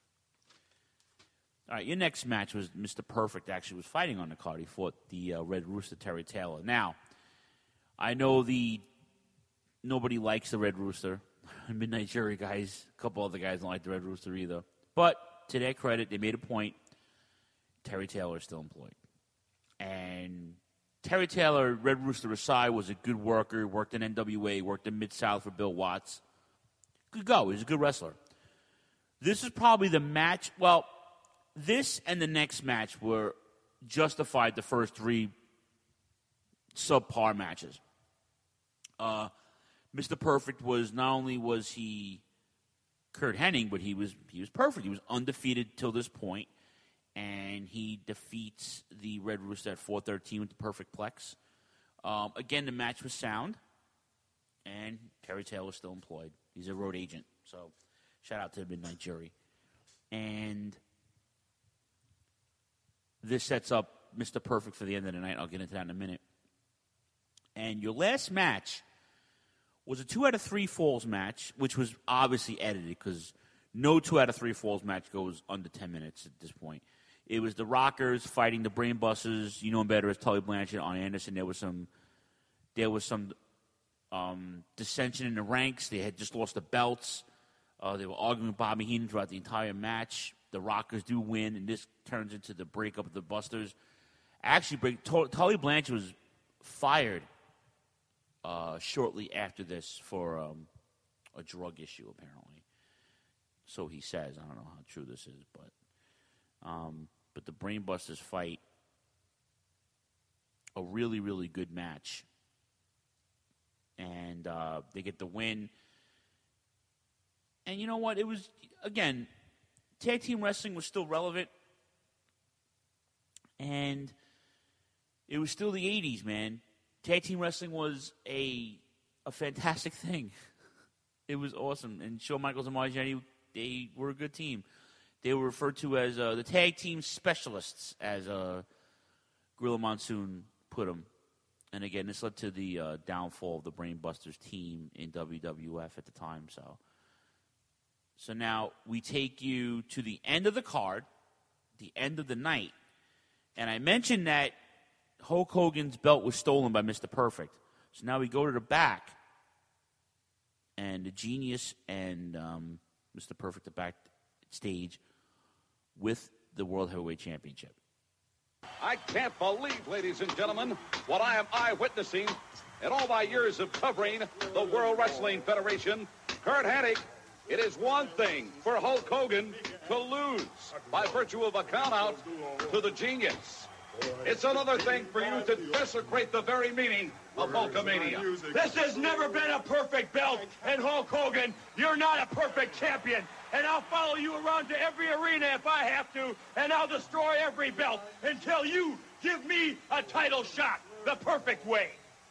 All right, your next match was Mr. Perfect actually was fighting on the card. He fought the Red Rooster, Terry Taylor. Now, I know nobody likes the Red Rooster. Midnight Jury guys, a couple other guys don't like the Red Rooster either. But to their credit, they made a point. Terry Taylor is still employed. And Terry Taylor, Red Rooster aside, was a good worker. Worked in NWA, worked in Mid-South for Bill Watts. Good go. He's a good wrestler. This is probably the match. Well, this and the next match were justified the first three subpar matches. Mr. Perfect was not only was he Kurt Hennig, but he was perfect. He was undefeated till this point, and he defeats the Red Rooster at 413 with the Perfect Plex. Again, the match was sound, and Terry Taylor was still employed. He's a road agent, so shout out to the Midnight Jury. And this sets up Mr. Perfect for the end of the night. I'll get into that in a minute. And your last match was a 2 out of 3 falls match, which was obviously edited because no 2 out of 3 falls match goes under 10 minutes at this point. It was the Rockers fighting the Brainbusters. You know them better as Tully Blanchard, Arn Anderson. There was some dissension in the ranks. They had just lost the belts. They were arguing with Bobby Heenan throughout the entire match. The Rockers do win, and this turns into the breakup of the Busters. Actually, Tully Blanchard was fired shortly after this for a drug issue, apparently. So he says. I don't know how true this is, but the Brainbusters fight a really, really good match. And they get the win. And you know what? It was, again, tag team wrestling was still relevant. And it was still the 80s, man. Tag team wrestling was a fantastic thing. It was awesome. And Shawn Michaels and Marty Jannetty, they were a good team. They were referred to as the tag team specialists, as Gorilla Monsoon put them. And again, this led to the downfall of the Brainbusters team in WWF at the time. So now we take you to the end of the card, the end of the night. And I mentioned that Hulk Hogan's belt was stolen by Mr. Perfect. So now we go to the back. And the Genius and Mr. Perfect are backstage with the World Heavyweight Championship. I can't believe, ladies and gentlemen, what I am eyewitnessing in all my years of covering the World Wrestling Federation. Curt Hennig, it is one thing for Hulk Hogan to lose by virtue of a countout to the Genius. It's another thing for you to desecrate the very meaning of Hulkamania. This has never been a perfect belt, and Hulk Hogan, you're not a perfect champion. And I'll follow you around to every arena if I have to, and I'll destroy every belt until you give me a title shot the perfect way.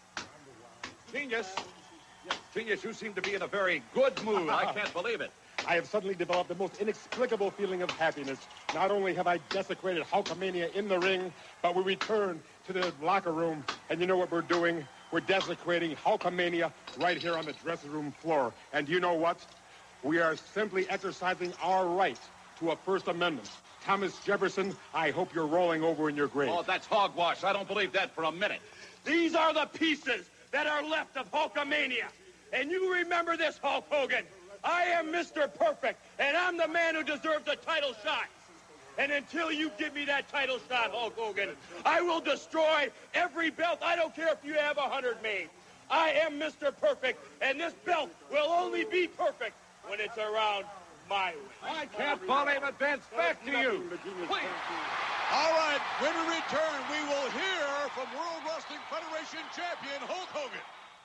Genius, you seem to be in a very good mood. I can't believe it. I have suddenly developed the most inexplicable feeling of happiness. Not only have I desecrated Hulkamania in the ring, but we return to the locker room, and you know what we're doing? We're desecrating Hulkamania right here on the dressing room floor. And you know what? We are simply exercising our right to a First Amendment. Thomas Jefferson, I hope you're rolling over in your grave. Oh, that's hogwash. I don't believe that for a minute. These are the pieces that are left of Hulkamania. And you remember this, Hulk Hogan. I am Mr. Perfect, and I'm the man who deserves a title shot. And until you give me that title shot, Hulk Hogan, I will destroy every belt. I don't care if you have 100 made. I am Mr. Perfect, and this belt will only be perfect when it's around my way. I can't believe it, Vince. Back to you. Please. All right, when we return, we will hear from World Wrestling Federation champion Hulk Hogan.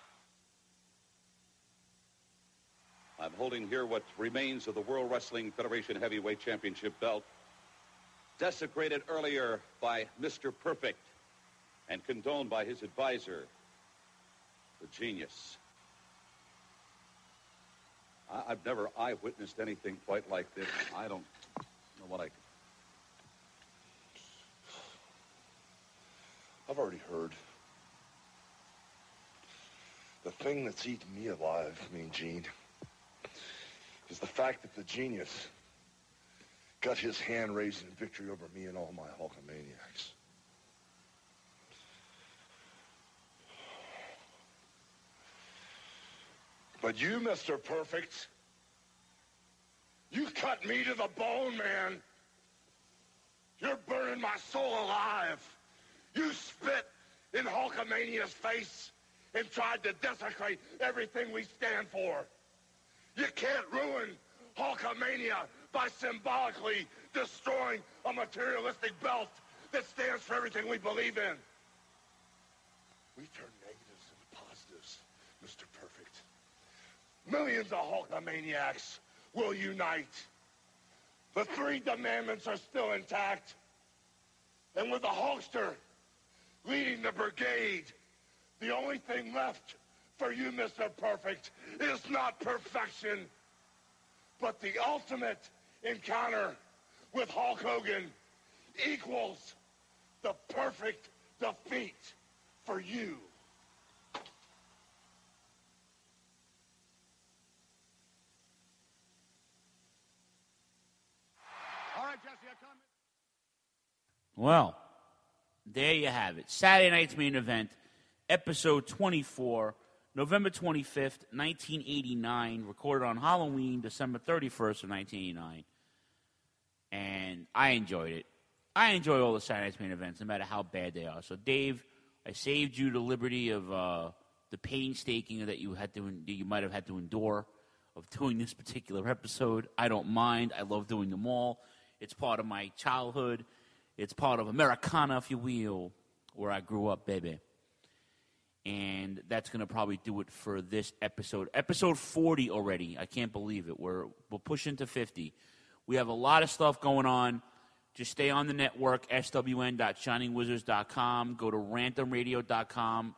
I'm holding here what remains of the World Wrestling Federation Heavyweight Championship belt, desecrated earlier by Mr. Perfect and condoned by his advisor, the Genius. I've never eyewitnessed anything quite like this. I don't know what I've already heard. The thing that's eaten me alive, Gene, is the fact that the Genius got his hand raised in victory over me and all my Hulkamaniacs. But you, Mr. Perfect, you cut me to the bone, man. You're burning my soul alive. You spit in Hulkamania's face and tried to desecrate everything we stand for. You can't ruin Hulkamania by symbolically destroying a materialistic belt that stands for everything we believe in. We turn negatives into positives, Mr. Perfect. Millions of Hulkamaniacs will unite. The 3 Demandments are still intact. And with the Hulkster leading the brigade, the only thing left for you, Mr. Perfect, is not perfection, but the ultimate encounter with Hulk Hogan equals the perfect defeat for you. All right, Jesse, a comment. Well, there you have it. Saturday night's main event, episode 24, November 25th, 1989, recorded on Halloween, December 31st of 1989. And I enjoyed it. I enjoy all the Saturday Night's Main Events, no matter how bad they are. So, Dave, I saved you the liberty of the painstaking that you might have had to endure of doing this particular episode. I don't mind. I love doing them all. It's part of my childhood. It's part of Americana, if you will, where I grew up, baby. And that's going to probably do it for this episode. Episode 40 already. I can't believe it. We're pushing to 50. We have a lot of stuff going on. Just stay on the network, swn.shiningwizards.com. Go to rantemradio.com,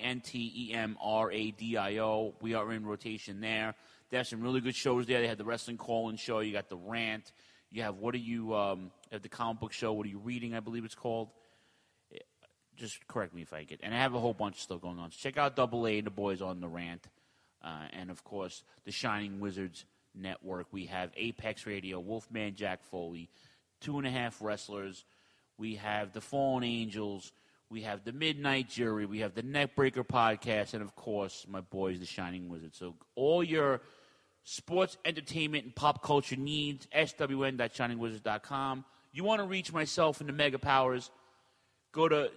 RANTEMRADIO. We are in rotation there. They have some really good shows there. They have the Wrestling Call-In show. You got the Rant. You have have the comic book show. What are you reading, I believe it's called. Just correct me if I get. And I have a whole bunch of stuff going on. So check out Double A and the boys on the Rant. And, of course, the Shining Wizards Network. We have Apex Radio, Wolfman Jack Foley, 2.5 Wrestlers. We have the Fallen Angels. We have the Midnight Jury. We have the Neckbreaker Podcast. And, of course, my boys, the Shining Wizards. So all your sports, entertainment, and pop culture needs, swn.shiningwizards.com. You want to reach myself and the Mega Powers, go to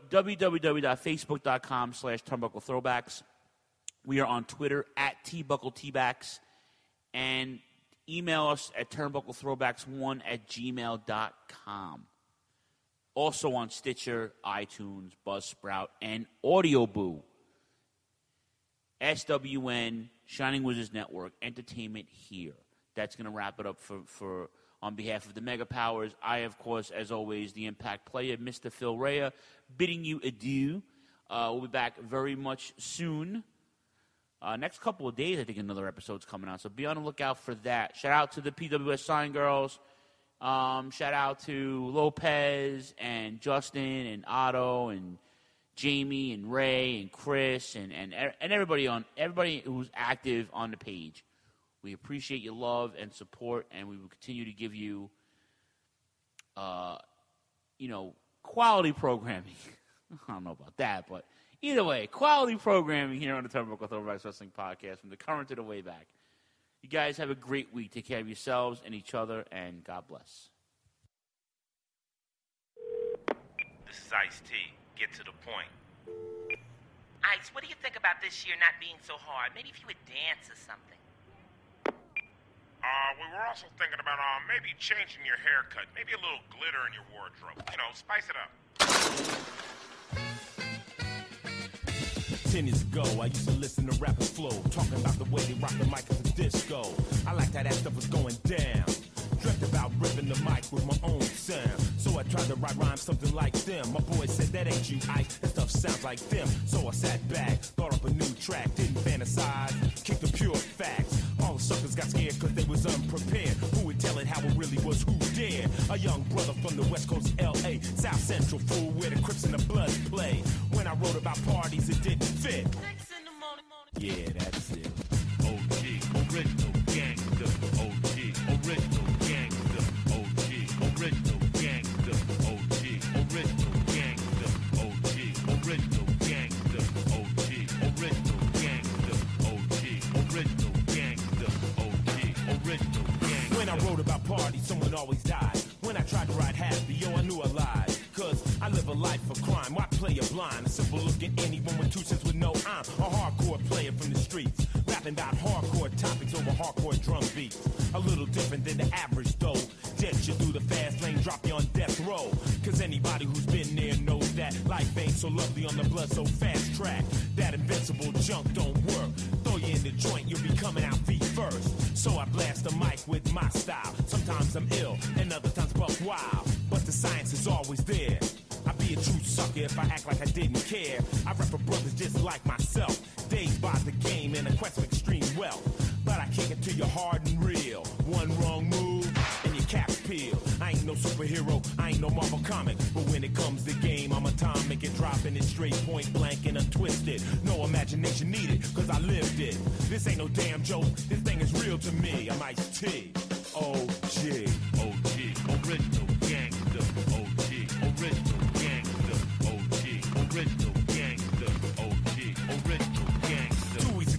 www.facebook.com/turnbucklethrowbacks. We are on Twitter at tbuckletbacks. And email us at turnbucklethrowbacks1@gmail.com. Also on Stitcher, iTunes, Buzzsprout, and AudioBoo. SWN, Shining Wizards Network, entertainment here. That's going to wrap it up for on behalf of the Mega Powers. I, of course, as always, the Impact Player, Mr. Phil Rea, bidding you adieu. We'll be back very much soon. Next couple of days, I think another episode's coming out, so be on the lookout for that. Shout out to the PWS Sign Girls. Shout out to Lopez and Justin and Otto and Jamie and Ray and Chris and everybody who's active on the page. We appreciate your love and support, and we will continue to give you, quality programming. I don't know about that, but either way, quality programming here on the Turnbuckle Throwbacks Wrestling Podcast from the current to the way back. You guys have a great week. Take care of yourselves and each other, and God bless. This is Ice-T. Get to the point. Ice, what do you think about this year not being so hard? Maybe if you would dance or something. We were also thinking about maybe changing your haircut. Maybe a little glitter in your wardrobe. Spice it up. 10 years ago, I used to listen to Rapper Flow, talking about the way they rock the mic at the disco. I liked how that stuff was going down. Dreamt about ripping the mic with my own sound. So I tried to write rhymes something like them. My boy said, that ain't you, Ice. That stuff sounds like them. So I sat back, thought up a new track, didn't fantasize, kicked the pure facts. All the suckers got scared because they was unprepared. Who would tell it how it really was, who dared? A young brother from the West Coast, L.A., South Central, fool, where the Crips and the Bloods play. When I wrote about parties, it didn't fit. Yeah, that's it. OG, original gangster. OG, original gangster. OG, original gangster. OG, original gangster. OG, original gangster. OG, original gangster. OG, original gangster. OG, original gangster. When I wrote about parties, someone always died. When I tried to ride happy, I knew I lied. Cause I live a life of crime. Why play a blind? A simple look at anyone with 2 cents with no I'm a hardcore player from the streets. Rapping about hardcore topics over hardcore drum beats. A little different than the average though. Jet you through the fast lane, drop you on death row. Cause anybody who's been there knows that life ain't so lovely on the blood so fast track. That invincible junk don't work. Throw you in the joint, you'll be coming out feet first. So I blast the mic with my style. Sometimes I'm ill and other times buck wild. But the science is always there. I'd be a true sucker if I act like I didn't care. I rap for brothers just like myself. Dazed by the game in a quest of extreme wealth. But I kick it to you hard and real. One wrong move and your cap's peeled. I ain't no superhero, I ain't no Marvel comic. But when it comes to game, I'm atomic and dropping it straight point blank and untwisted. No imagination needed, cause I lived it. This ain't no damn joke, this thing is real to me. I'm Ice-T. OG. OG, original gangster. OG, original gangster. OG, original gangster. OG, original gangster. Too easy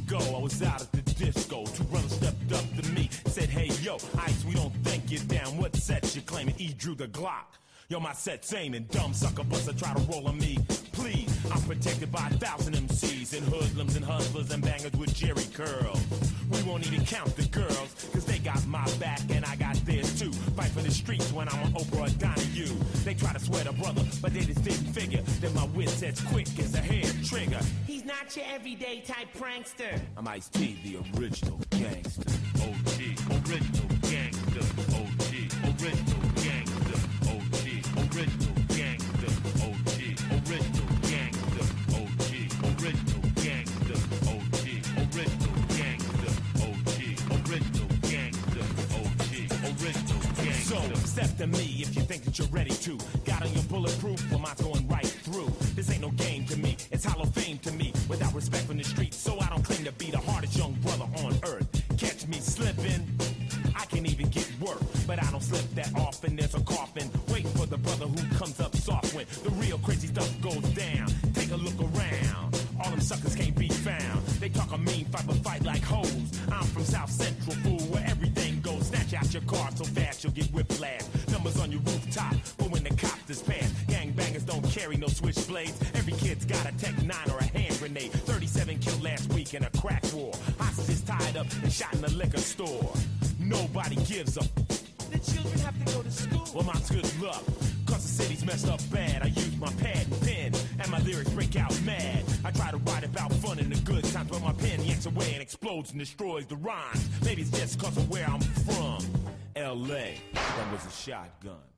disco. Two brothers stepped up to me, said, hey, yo, Ice, we don't think you're down. What set you claiming? E drew the Glock. Yo, my set's aiming, dumb sucker buster try to roll on me. Please, I'm protected by 1,000 MCs and hoodlums and hustlers and bangers with Jerry curls. We won't even count the girls, cause they got my back and I got theirs too. Fight for the streets when I'm on Oprah or Donahue. They try to swear to brother, but they just didn't figure that my wit's as quick as a hair trigger. He's not your everyday type prankster. I'm Ice-T, the original gangster. OG, original gangster. OG, original gangster. OG, original gangster. OG, original gangster. OG, original gangster. OG, original gangster. OG, original gangster. OG, original gangster. So, step to me if you think that you're ready to. Got on your bulletproof, well, mine's going right through. This ain't no game to me, it's hollow fame to me. Without respect from the streets, so I don't claim to be the hardest young brother on earth. Catch me slipping, I can even get work, but I don't slip that often. There's a coffin waiting for the brother who comes up soft when the real crazy stuff goes down. Take a look around, all them suckers can't be found. They talk a mean fight but fight like hoes. I'm from South Central, fool, where everything goes. Snatch out your car so fast you'll get whiplash. Numbers on your rooftop, but when the cops is passed, gangbangers don't carry no switchblades. Every kid's got a Tech 9 or a hand grenade. 37 killed last week in a crack war. Hostages tied up and shot in the liquor store. Nobody gives a The children have to go to school. Well, mine's good luck, cause the city's messed up bad. I use my pad and pen, and my lyrics break out mad. I try to write about fun and the good times, but my pen yanks away and explodes and destroys the rhymes. Maybe it's just cause of where I'm from. L.A., that was a shotgun.